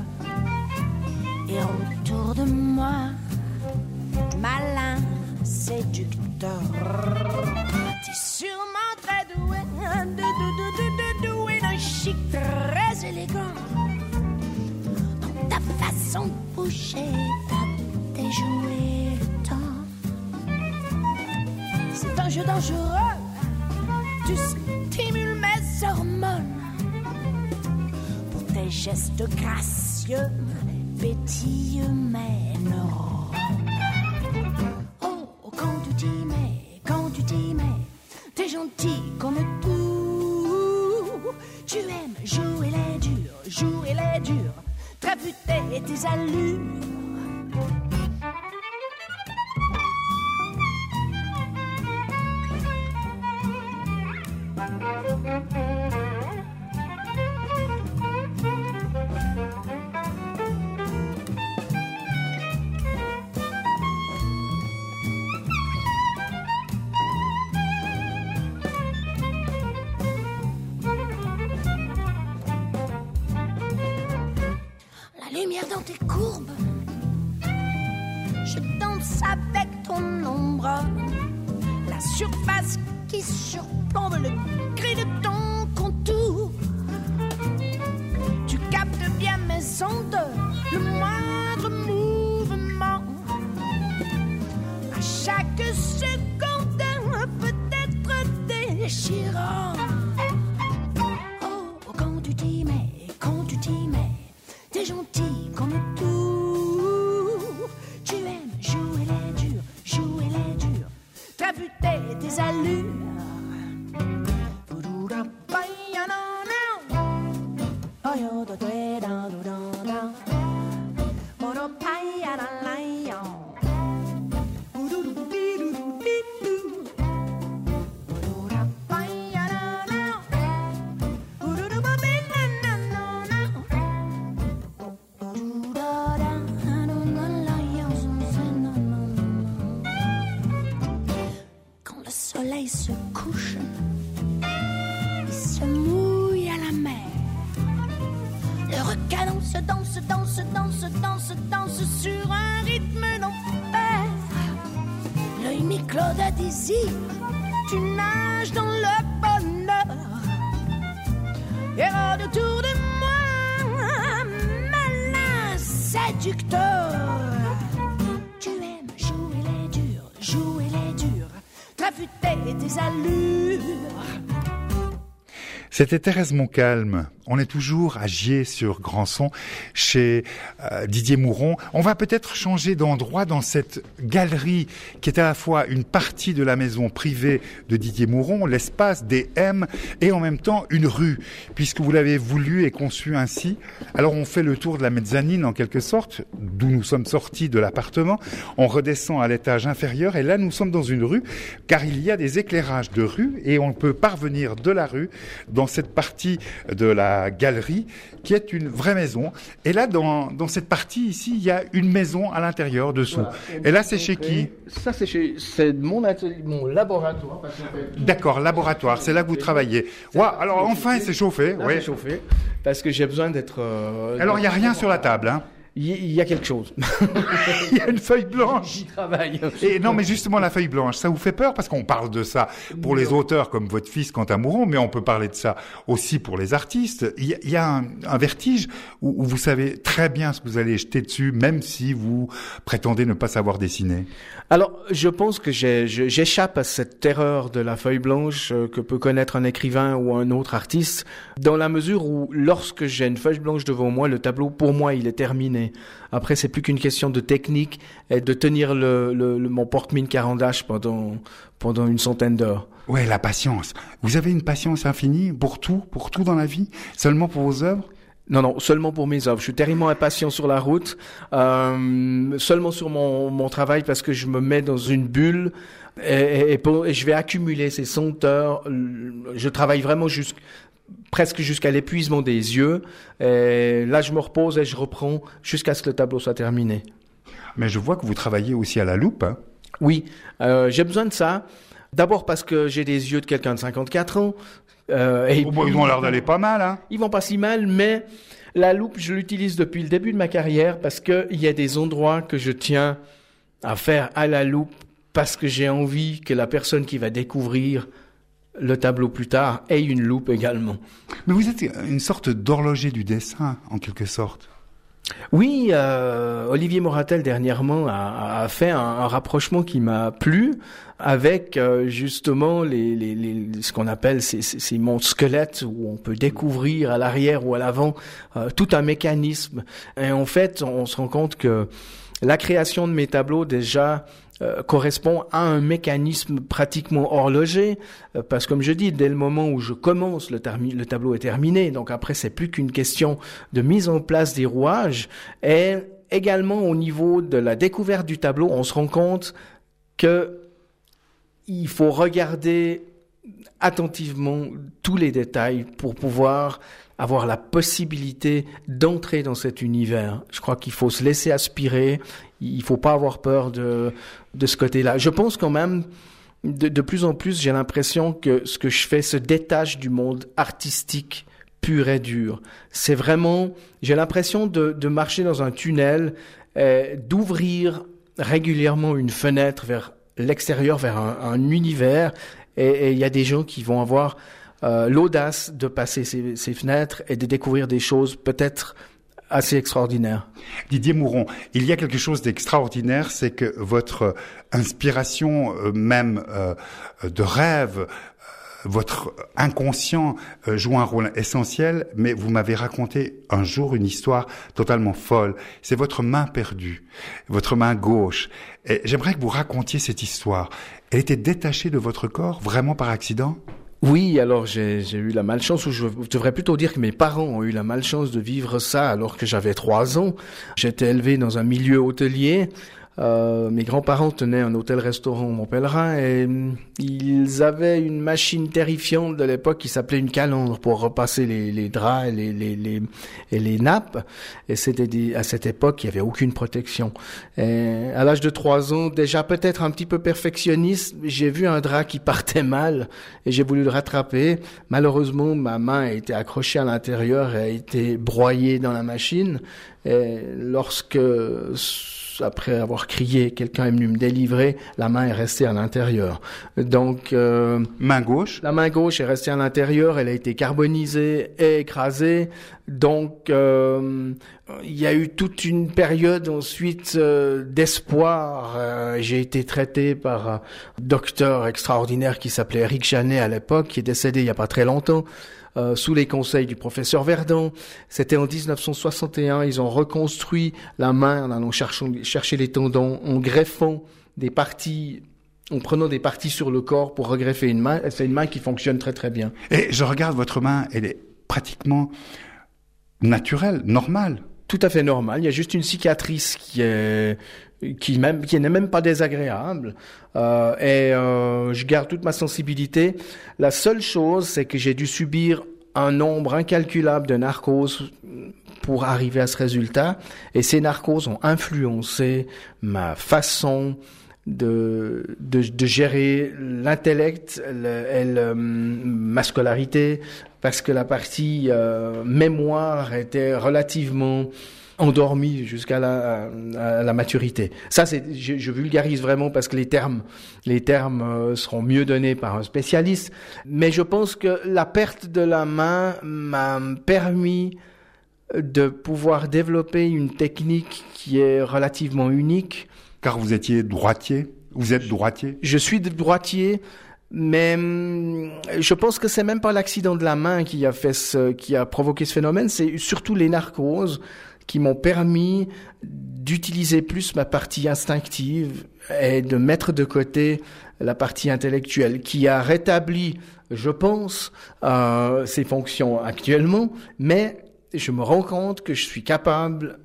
Et autour de moi, malin séducteur. T'es sûrement très doué, de, de, de, de, de, doué d'un chic très élégant. Dans ta façon de bouger, t'as déjoué le temps. C'est un jeu dangereux, tu stimules mes hormones. Pour tes gestes gracieux, pétillent mes neurones. Oh, quand tu t'y mets, quand tu t'y mets, t'es gentil comme tout. Tu aimes jouer les durs, jouer les durs, trafuter tes allures. Lumière dans tes courbes, je danse avec ton ombre, la surface qui surplombe le gris de ton contour. Tu captes bien mes ondes, le moindre mouvement. À chaque seconde, peut-être déchirant. Oh, quand tu t'y mets, quand tu t'y mets, t'es gentil comme tout. Tu aimes jouer les durs, jouer les durs, trafuter tes allures. Se couche, il se mouille à la mer. Le requin danse, danse, danse, danse, danse, danse sur un rythme d'enfer. L'œil mi-clos de désir, tu nages dans le bonheur. Et rôde autour de moi, malin séducteur. Tu aimes jouer les durs, jouer les durs, trafuter tes allures. C'était Thérèse Montcalm. On est toujours à Gier sur Grandson, chez euh, Didier Mouron. On va peut-être changer d'endroit dans cette galerie qui est à la fois une partie de la maison privée de Didier Mouron, l'espace des M, et en même temps une rue, puisque vous l'avez voulu et conçu ainsi. Alors on fait le tour de la mezzanine en quelque sorte, d'où nous sommes sortis de l'appartement. On redescend à l'étage inférieur et là nous sommes dans une rue, car il y a des éclairages de rue et on peut parvenir de la rue dans cette partie de la galerie qui est une vraie maison. Et là, dans, dans cette partie ici, il y a une maison à l'intérieur dessous. Voilà. Et là, c'est chez qui? Ça, c'est chez, c'est mon atelier, mon laboratoire. Parce fait... D'accord, laboratoire. C'est là que vous travaillez. Ouais, alors enfin, c'est chauffé. Là, ouais. C'est chauffé parce que j'ai besoin d'être. Euh, alors, il n'y a rien sur la table, hein? Il y, il y a quelque chose. Il y a une feuille blanche. J'y travaille. Et non, mais justement, la feuille blanche, ça vous fait peur parce qu'on parle de ça pour les auteurs comme votre fils Quentin Mouron, mais on peut parler de ça aussi pour les artistes. Il y a, il y a un, un vertige où, où vous savez très bien ce que vous allez jeter dessus, même si vous prétendez ne pas savoir dessiner. Alors, je pense que j'ai, je, j'échappe à cette terreur de la feuille blanche euh, que peut connaître un écrivain ou un autre artiste, dans la mesure où, lorsque j'ai une feuille blanche devant moi, le tableau, pour moi, il est terminé. Après, c'est plus qu'une question de technique et de tenir le, le, le mon porte-mine Caran-d'Ache pendant pendant une centaine d'heures. Ouais, la patience. Vous avez une patience infinie pour tout, pour tout dans la vie, seulement pour vos œuvres? Non, non, seulement pour mes œuvres. Je suis terriblement impatient sur la route, euh, seulement sur mon, mon travail parce que je me mets dans une bulle et, et, pour, et je vais accumuler ces cent heures. Je travaille vraiment jusqu', presque jusqu'à l'épuisement des yeux. Et là, je me repose et je reprends jusqu'à ce que le tableau soit terminé. Mais je vois que vous travaillez aussi à la loupe, hein? Oui, euh, j'ai besoin de ça. D'abord parce que j'ai des yeux de quelqu'un de cinquante-quatre ans. Euh, et oh, bon, ils ont l'air d'aller pas mal, hein? Ils vont pas si mal, mais la loupe, je l'utilise depuis le début de ma carrière parce que il y a des endroits que je tiens à faire à la loupe parce que j'ai envie que la personne qui va découvrir le tableau plus tard ait une loupe également. Mais vous êtes une sorte d'horloger du dessin, en quelque sorte. Oui, euh, Olivier Moratel dernièrement a, a fait un, un rapprochement qui m'a plu avec euh, justement les, les, les, ce qu'on appelle ces, ces, ces montres squelettes où on peut découvrir à l'arrière ou à l'avant euh, tout un mécanisme. Et en fait, on se rend compte que la création de mes tableaux déjà Euh, correspond à un mécanisme pratiquement horloger, euh, parce que comme je dis, dès le moment où je commence, le, termi- le tableau est terminé, donc après c'est plus qu'une question de mise en place des rouages, et également au niveau de la découverte du tableau, on se rend compte que il faut regarder attentivement tous les détails pour pouvoir avoir la possibilité d'entrer dans cet univers. Je crois qu'il faut se laisser aspirer, il faut pas avoir peur de de ce côté-là. Je pense quand même, de, de plus en plus, j'ai l'impression que ce que je fais se détache du monde artistique pur et dur. C'est vraiment, j'ai l'impression de, de marcher dans un tunnel, euh, d'ouvrir régulièrement une fenêtre vers l'extérieur, vers un, un univers, et il y a des gens qui vont avoir euh, l'audace de passer ces, ces fenêtres et de découvrir des choses peut-être assez extraordinaire. Didier Mouron, il y a quelque chose d'extraordinaire, c'est que votre inspiration, euh, même euh, de rêve, euh, votre inconscient euh, joue un rôle essentiel, mais vous m'avez raconté un jour une histoire totalement folle. C'est votre main perdue, votre main gauche. Et j'aimerais que vous racontiez cette histoire. Elle était détachée de votre corps, vraiment par accident ? Oui, alors j'ai, j'ai eu la malchance, ou je devrais plutôt dire que mes parents ont eu la malchance de vivre ça alors que j'avais trois ans. J'étais élevé dans un milieu hôtelier. Euh, mes grands-parents tenaient un hôtel-restaurant Montpellerin et ils avaient une machine terrifiante de l'époque qui s'appelait une calandre pour repasser les, les draps et les, les, les, et les nappes. Et c'était des, à cette époque, il n'y avait aucune protection. Et à l'âge de trois ans, déjà peut-être un petit peu perfectionniste, j'ai vu un drap qui partait mal et j'ai voulu le rattraper. Malheureusement, ma main a été accrochée à l'intérieur et a été broyée dans la machine. Et lorsque... après avoir crié, quelqu'un est venu me délivrer, la main est restée à l'intérieur. Donc, euh, main gauche. La main gauche est restée à l'intérieur, elle a été carbonisée et écrasée. Donc, euh, il y a eu toute une période ensuite euh, d'espoir. Euh, j'ai été traité par un docteur extraordinaire qui s'appelait Eric Janet à l'époque, qui est décédé il y a pas très longtemps. Euh, sous les conseils du professeur Verdon. C'était en dix-neuf cent soixante et un, ils ont reconstruit la main en allant chercher, chercher les tendons, en greffant des parties, en prenant des parties sur le corps pour regreffer une main. C'est une main qui fonctionne très très bien. Et je regarde votre main, elle est pratiquement naturelle, normale. Tout à fait normal. Il y a juste une cicatrice qui est qui même qui n'est même pas désagréable. Euh, et euh, je garde toute ma sensibilité. La seule chose, c'est que j'ai dû subir un nombre incalculable de narcoses pour arriver à ce résultat. Et ces narcoses ont influencé ma façon de de, de gérer l'intellect le, et le, ma scolarité, parce que la partie euh, mémoire était relativement endormi jusqu'à la, à la maturité. Ça, c'est, je, je vulgarise vraiment parce que les termes, les termes euh, seront mieux donnés par un spécialiste. Mais je pense que la perte de la main m'a permis de pouvoir développer une technique qui est relativement unique. Car vous étiez droitier. Vous êtes droitier. Je suis droitier. Mais je pense que c'est même pas l'accident de la main qui a fait ce, qui a provoqué ce phénomène, c'est surtout les narcoses qui m'ont permis d'utiliser plus ma partie instinctive et de mettre de côté la partie intellectuelle, qui a rétabli, je pense, euh, ses fonctions actuellement, mais je me rends compte que je suis capable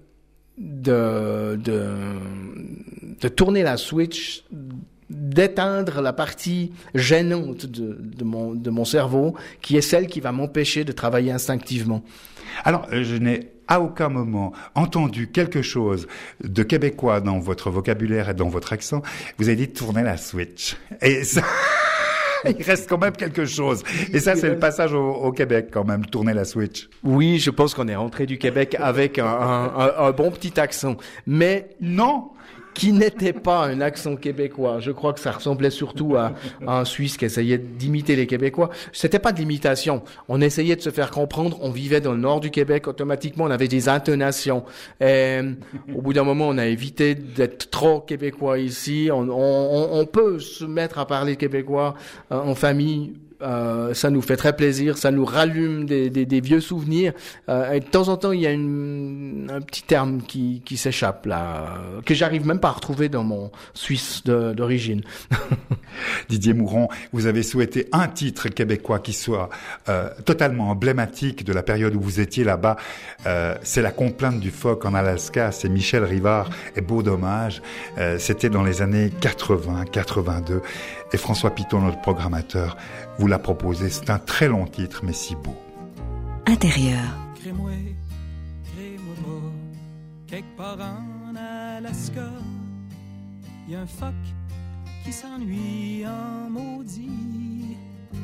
de, de, de tourner la switch, d'éteindre la partie gênante de, de, mon, de mon cerveau, qui est celle qui va m'empêcher de travailler instinctivement. Alors, je n'ai à aucun moment entendu quelque chose de québécois dans votre vocabulaire et dans votre accent. Vous avez dit tourner la switch. Et ça... il reste quand même quelque chose. Et ça, c'est le passage au, au Québec, quand même, tourner la switch. Oui, je pense qu'on est rentré du Québec avec un, un, un, un bon petit accent. Mais non, qui n'était pas un accent québécois. Je crois que ça ressemblait surtout à, à un Suisse qui essayait d'imiter les Québécois. C'était pas de l'imitation. On essayait de se faire comprendre. On vivait dans le nord du Québec. Automatiquement, on avait des intonations. Et au bout d'un moment, on a évité d'être trop québécois ici. On, on, on peut se mettre à parler québécois euh, en famille. Euh, ça nous fait très plaisir, ça nous rallume des, des, des vieux souvenirs. Euh, et de temps en temps, il y a une, un petit terme qui, qui s'échappe là, euh, que j'arrive même pas à retrouver dans mon suisse de, d'origine. Didier Mouron, vous avez souhaité un titre québécois qui soit euh, totalement emblématique de la période où vous étiez là-bas. Euh, c'est La complainte du phoque en Alaska, c'est Michel Rivard et Beau Dommage. Euh, c'était dans les années quatre-vingts quatre-vingt-deux. Et François Piton, notre programmateur, vous l'a proposé. C'est un très long titre, mais si beau. Intérieur. Crée-moi, crée-moi pas, quelque part en Alaska, y a un phoque qui s'ennuie en maudit.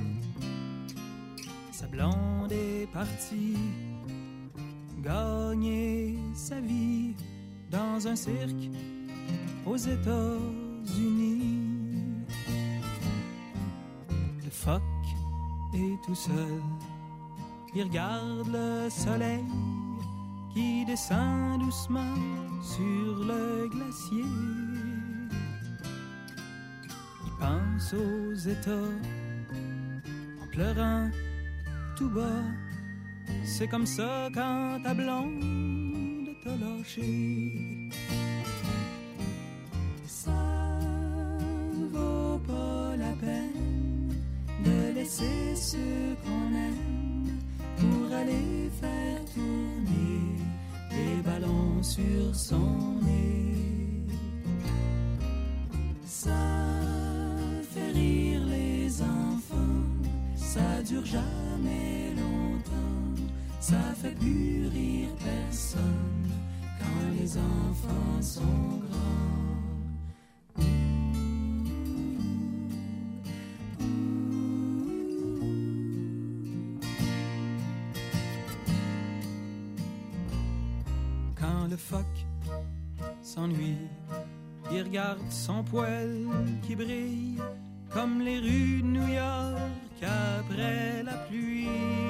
Sa blonde est partie gagner sa vie dans un cirque aux États-Unis. Le phoque est tout seul, il regarde le soleil qui descend doucement sur le glacier. Il pense aux États en pleurant tout bas. C'est comme ça quand ta blonde t'a lâché. Ça vaut pas la peine de laisser ceux qu'on aime pour aller faire tourner les ballons sur son nez. Ça fait rire les enfants, ça dure jamais longtemps, ça fait plus rire personne quand les enfants sont grands. Le phoque s'ennuie, il regarde son poil qui brille comme les rues de New York après la pluie.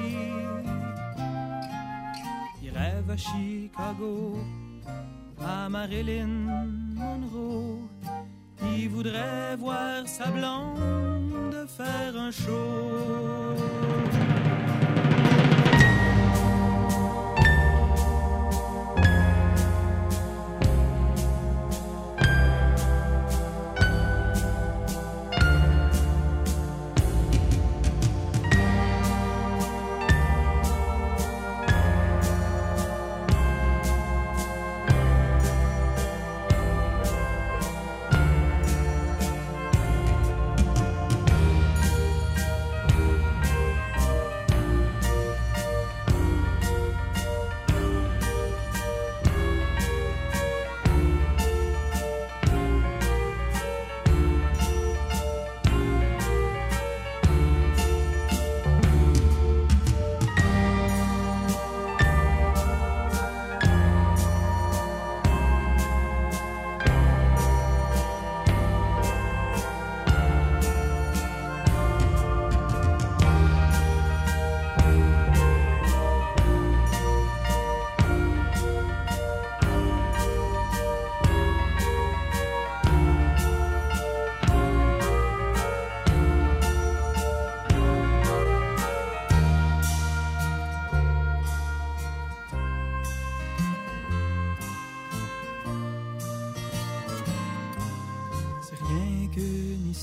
Il rêve à Chicago, à Marilyn Monroe. Il voudrait voir sa blonde faire un show.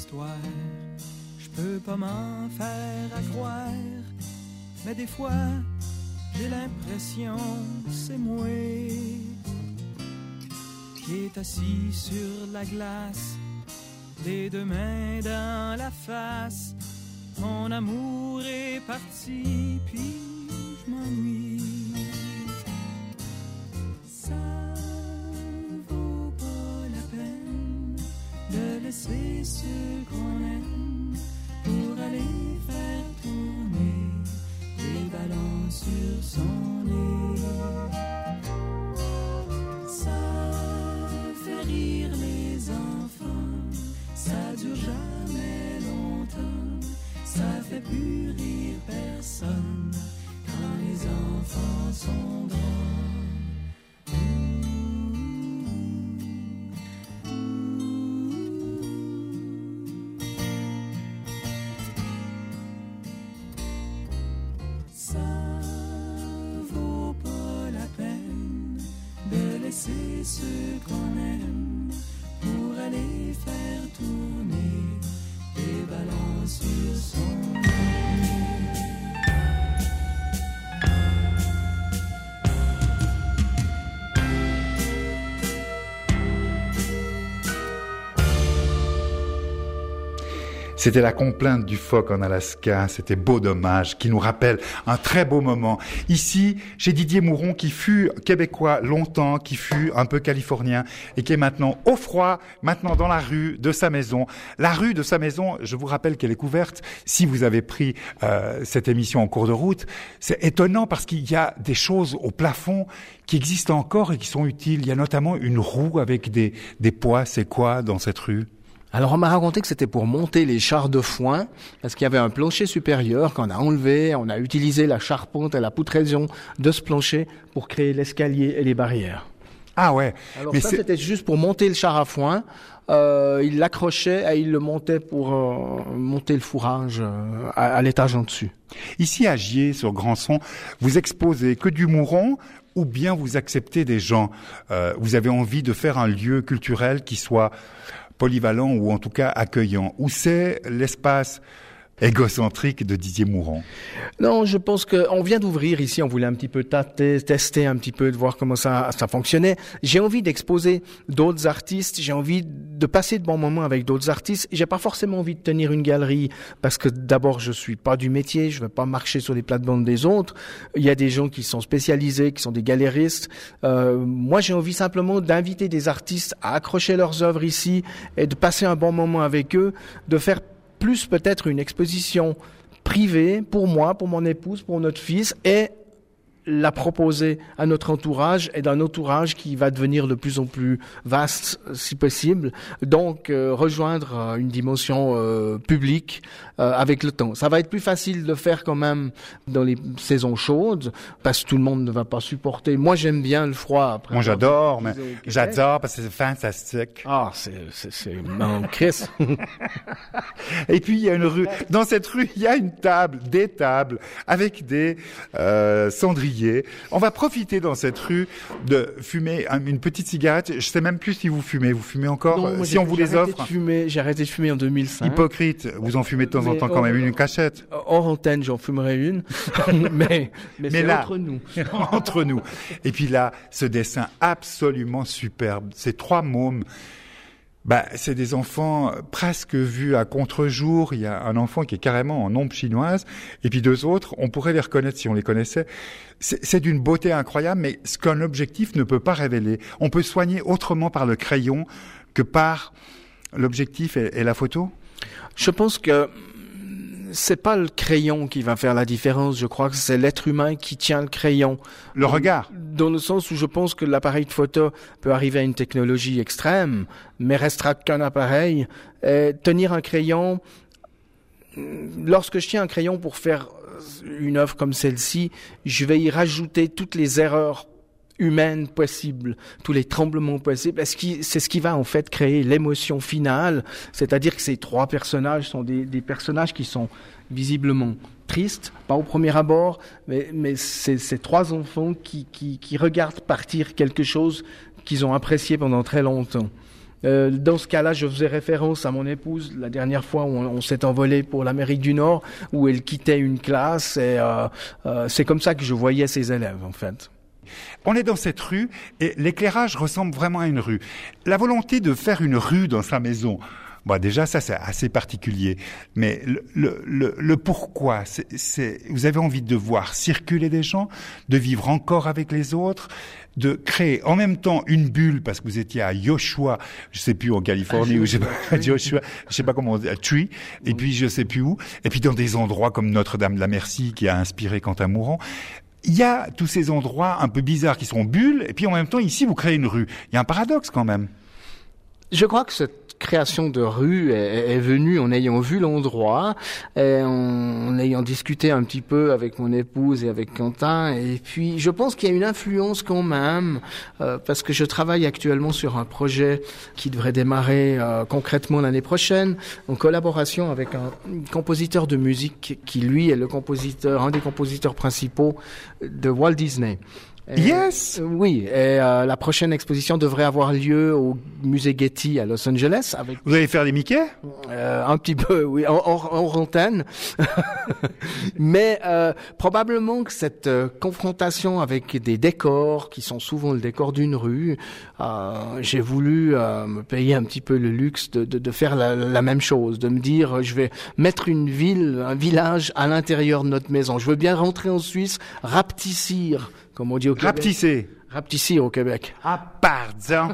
histoire. Je peux pas m'en faire à croire, mais des fois, j'ai l'impression que c'est moi qui est assis sur la glace, les deux mains dans la face. Mon amour est parti, puis je m'ennuie. Ça vaut pas la peine de laisser ceux qu'on aime pour aller faire tourner les ballons sur son nez. Ça fait rire les enfants, ça dure jamais longtemps, ça fait plus rire personne quand les enfants sont grands. Ça vaut pas la peine de laisser ceux qu'on aime pour aller faire tourner des ballons sur son nez. C'était la complainte du phoque en Alaska, c'était Beau Dommage, qui nous rappelle un très beau moment. Ici, chez Didier Mouron, qui fut québécois longtemps, qui fut un peu californien, et qui est maintenant au froid, maintenant dans la rue de sa maison. La rue de sa maison, je vous rappelle qu'elle est couverte. Si vous avez pris euh, cette émission en cours de route, c'est étonnant parce qu'il y a des choses au plafond qui existent encore et qui sont utiles. Il y a notamment une roue avec des, des poids. C'est quoi dans cette rue ? Alors on m'a raconté que c'était pour monter les chars de foin, parce qu'il y avait un plancher supérieur qu'on a enlevé, on a utilisé la charpente et la poutraison de ce plancher pour créer l'escalier et les barrières. Ah ouais. Alors mais ça c'est... c'était juste pour monter le char à foin, euh, il l'accrochait et il le montait pour euh, monter le fourrage euh, à, à l'étage en dessus. Ici à Gier, sur Grandson, vous exposez que du Mouron ou bien vous acceptez des gens, euh, vous avez envie de faire un lieu culturel qui soit polyvalent ou en tout cas accueillant, où c'est l'espace égocentrique de Didier Mouron? Non, je pense qu'on vient d'ouvrir ici, on voulait un petit peu tâter, tester un petit peu, de voir comment ça, ça fonctionnait. J'ai envie d'exposer d'autres artistes, j'ai envie de passer de bons moments avec d'autres artistes. J'ai pas forcément envie de tenir une galerie, parce que d'abord, je suis pas du métier, je veux pas marcher sur les plates-bandes des autres. Il y a des gens qui sont spécialisés, qui sont des galéristes. Euh, moi, j'ai envie simplement d'inviter des artistes à accrocher leurs œuvres ici et de passer un bon moment avec eux, de faire plus peut-être une exposition privée pour moi, pour mon épouse, pour notre fils, et la proposer à notre entourage et d'un entourage qui va devenir de plus en plus vaste, si possible. Donc, euh, rejoindre euh, une dimension euh, publique euh, avec le temps. Ça va être plus facile de le faire quand même dans les saisons chaudes, parce que tout le monde ne va pas supporter. Moi, j'aime bien le froid. Après Moi, j'adore, mais j'adore parce que c'est fantastique. Ah, c'est, c'est, c'est, non, Chris. Et puis, il y a une rue. Dans cette rue, il y a une table, des tables, avec des euh, cendriers. On va profiter dans cette rue de fumer une petite cigarette. Je sais même plus si vous fumez. Vous fumez encore? Non, moi, si on vous les offre? De fumer, j'ai arrêté de fumer en deux mille cinq. Hypocrite. Vous en fumez de temps en temps quand même une cachette. Hors antenne, j'en fumerai une. mais, mais, mais c'est là, entre nous. entre nous. Et puis là, ce dessin absolument superbe. Ces trois mômes. Bah, c'est des enfants presque vus à contre-jour. Il y a un enfant qui est carrément en ombre chinoise, et puis deux autres, on pourrait les reconnaître si on les connaissait. C'est, c'est d'une beauté incroyable, mais ce qu'un objectif ne peut pas révéler. On peut soigner autrement par le crayon que par l'objectif et, et la photo? Je pense que c'est pas le crayon qui va faire la différence. Je crois que c'est l'être humain qui tient le crayon. Le regard. Dans le sens où je pense que l'appareil de photo peut arriver à une technologie extrême, mais restera qu'un appareil. Et tenir un crayon, lorsque je tiens un crayon pour faire une œuvre comme celle-ci, je vais y rajouter toutes les erreurs humaine possible, tous les tremblements possibles. Est-ce qui, c'est ce qui va en fait créer l'émotion finale, c'est-à-dire que ces trois personnages sont des, des personnages qui sont visiblement tristes, pas au premier abord, mais, mais c'est ces trois enfants qui, qui, qui regardent partir quelque chose qu'ils ont apprécié pendant très longtemps. Euh, dans ce cas-là, je faisais référence à mon épouse la dernière fois où on, on s'est envolé pour l'Amérique du Nord, où elle quittait une classe et euh, euh, c'est comme ça que je voyais ses élèves en fait. On est dans cette rue et l'éclairage ressemble vraiment à une rue. La volonté de faire une rue dans sa maison, bon, déjà ça c'est assez particulier, mais le, le, le, le pourquoi, c'est, c'est, vous avez envie de voir circuler des gens, de vivre encore avec les autres, de créer en même temps une bulle parce que vous étiez à Joshua, je sais plus en Californie ah, ou je sais pas, Joshua, je sais pas comment on dit, à Tree, et puis je sais plus où, et puis dans des endroits comme Notre-Dame de la Merci qui a inspiré Quentin Mouron. Il y a tous ces endroits un peu bizarres qui sont bulles, et puis en même temps ici vous créez une rue. Il y a un paradoxe quand même. Je crois que cette création de rue est, est venue en ayant vu l'endroit, et en, en ayant discuté un petit peu avec mon épouse et avec Quentin. Et puis, je pense qu'il y a une influence quand même, euh, parce que je travaille actuellement sur un projet qui devrait démarrer euh, concrètement l'année prochaine, en collaboration avec un compositeur de musique qui, lui, est le compositeur, un des compositeurs principaux de Walt Disney. Et, yes. Euh, oui, et euh, la prochaine exposition devrait avoir lieu au musée Getty à Los Angeles. Avec, vous allez faire des Mickey euh, Un petit peu, oui, en, en, en antenne. Mais euh, probablement que cette euh, confrontation avec des décors qui sont souvent le décor d'une rue, euh, j'ai voulu euh, me payer un petit peu le luxe de, de, de faire la, la même chose, de me dire je vais mettre une ville, un village à l'intérieur de notre maison. Je veux bien rentrer en Suisse, rapetissir. Comme on dit au Québec. Rapetisser. Rapetissir au Québec. Ah, pardon.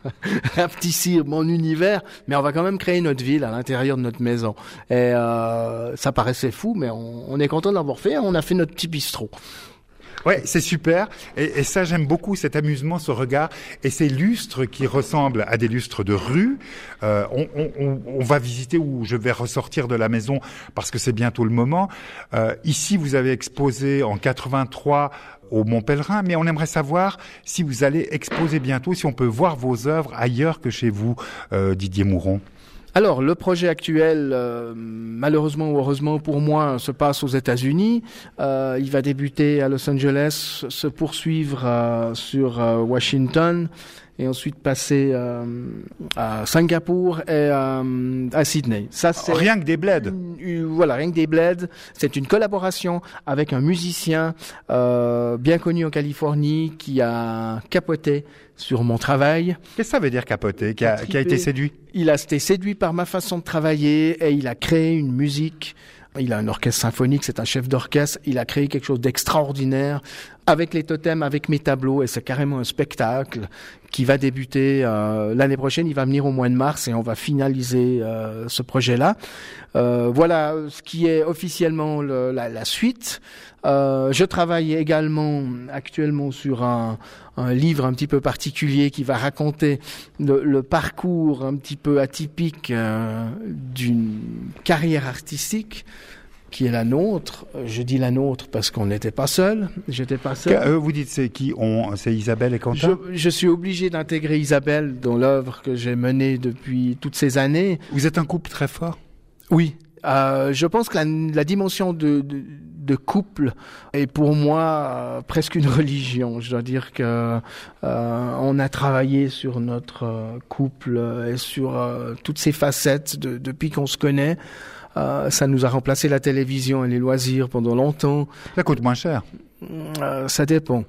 Rapetissir mon univers, mais on va quand même créer notre ville à l'intérieur de notre maison. Et euh, ça paraissait fou, mais on, on est content de l'avoir fait. On a fait notre petit bistrot. Ouais, c'est super. Et, et ça, j'aime beaucoup cet amusement, ce regard. Et ces lustres qui ressemblent à des lustres de rue. Euh, on, on, on va visiter où je vais ressortir de la maison parce que c'est bientôt le moment. Euh, ici, vous avez exposé en quatre-vingt-trois au Mont Pèlerin, mais on aimerait savoir si vous allez exposer bientôt, si on peut voir vos œuvres ailleurs que chez vous, euh, Didier Mouron. Alors, le projet actuel, euh, malheureusement ou heureusement pour moi, se passe aux États-Unis. Euh, il va débuter à Los Angeles, se poursuivre euh, sur euh, Washington et ensuite passer euh, à Singapour et euh, à Sydney. Ça, c'est rien que des bleds. Une, une, voilà, rien que des bleds. C'est une collaboration avec un musicien euh, bien connu en Californie qui a capoté sur mon travail. Qu'est-ce que ça veut dire capoter, qui a, qui a été séduit? Il a été séduit par ma façon de travailler et il a créé une musique. Il a un orchestre symphonique, c'est un chef d'orchestre. Il a créé quelque chose d'extraordinaire avec les totems, avec mes tableaux, et c'est carrément un spectacle qui va débuter euh, l'année prochaine. Il va venir au mois de mars et on va finaliser euh, ce projet-là. Euh, voilà ce qui est officiellement le, la, la suite. Euh, je travaille également actuellement sur un, un livre un petit peu particulier qui va raconter le, le parcours un petit peu atypique euh, d'une carrière artistique qui est la nôtre. Je dis la nôtre parce qu'on n'était pas seul. J'étais pas seul. Euh, vous dites c'est qui on, c'est Isabelle et Quentin? Je, je suis obligé d'intégrer Isabelle dans l'œuvre que j'ai menée depuis toutes ces années. Vous êtes un couple très fort? Oui. Euh, je pense que la, la dimension de, de, de couple est pour moi euh, presque une religion. Je dois dire que euh, on a travaillé sur notre euh, couple et sur euh, toutes ses facettes de, depuis qu'on se connaît. Euh, ça nous a remplacé la télévision et les loisirs pendant longtemps. Ça coûte moins cher. Euh, ça dépend.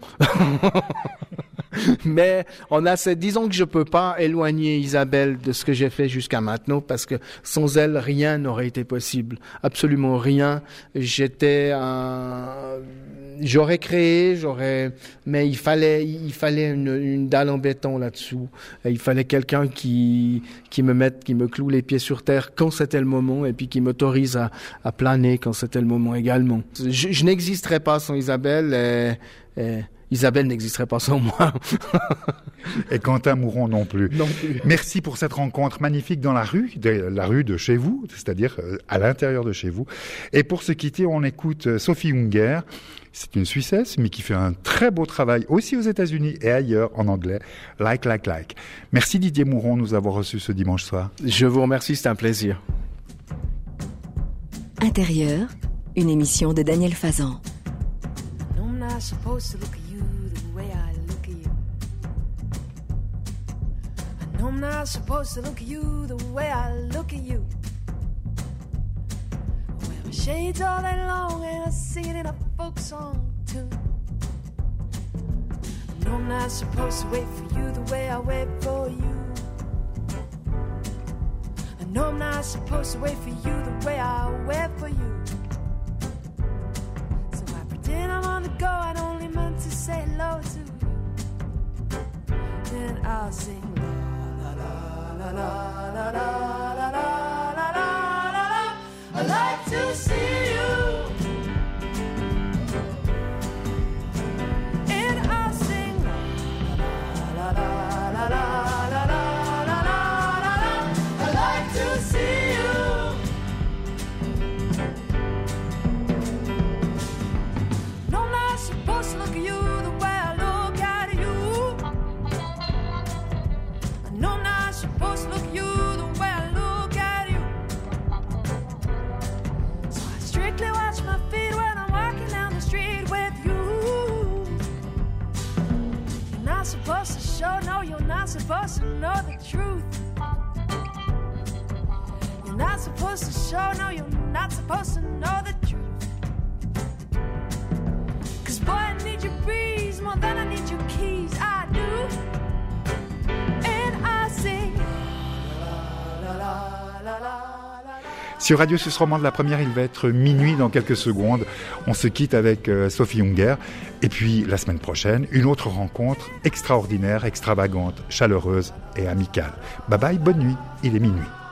Mais on a cette, disons que je peux pas éloigner Isabelle de ce que j'ai fait jusqu'à maintenant parce que sans elle, rien n'aurait été possible. Absolument rien. J'étais un, j'aurais créé, j'aurais, mais il fallait, il fallait une, une dalle en béton là-dessous. Et il fallait quelqu'un qui, qui me mette, qui me cloue les pieds sur terre quand c'était le moment et puis qui m'autorise à, à planer quand c'était le moment également. Je, je n'existerais pas sans Isabelle et, et Isabelle n'existerait pas sans moi. Et Quentin Mouron non plus. Non plus. Merci pour cette rencontre magnifique dans la rue, de, la rue de chez vous, c'est-à-dire à l'intérieur de chez vous. Et pour se quitter, on écoute Sophie Unger. C'est une Suissesse, mais qui fait un très beau travail aussi aux États-Unis et ailleurs en anglais. Like, like, like. Merci Didier Mouron de nous avoir reçus ce dimanche soir. Je vous remercie, c'est un plaisir. Intérieur, une émission de Daniel Fazan. I'm not supposed to look at you the way I look at you. I know I'm not supposed to look at you the way I look at you. I wear my shades all day long and I sing it in a folk song too. I know I'm not supposed to wait for you the way I wait for you. I know I'm not supposed to wait for you the way I wait for you. So I pretend I'm on the go, I'd only meant to say hello to you. Then I'll sing la la la la la la la la la la la la. I like to see you. And I'll sing la la la la la la la la la la. I like to see you. No, I'm not supposed to look at you the way I look at you. No, I'm not supposed to look at you the way I look at you. So I strictly watch my feet when I'm walking down the street with you. You're not supposed to show, no, you're not supposed to know the truth. You're not supposed to show, no, you're not supposed to know the truth. Cause boy, I need your breeze more than I need your keys, I do. Sur Radio Suisse Romande, la première, il va être minuit dans quelques secondes. On se quitte avec euh, Sophie Unger. Et puis, la semaine prochaine, une autre rencontre extraordinaire, extravagante, chaleureuse et amicale. Bye bye, bonne nuit, il est minuit.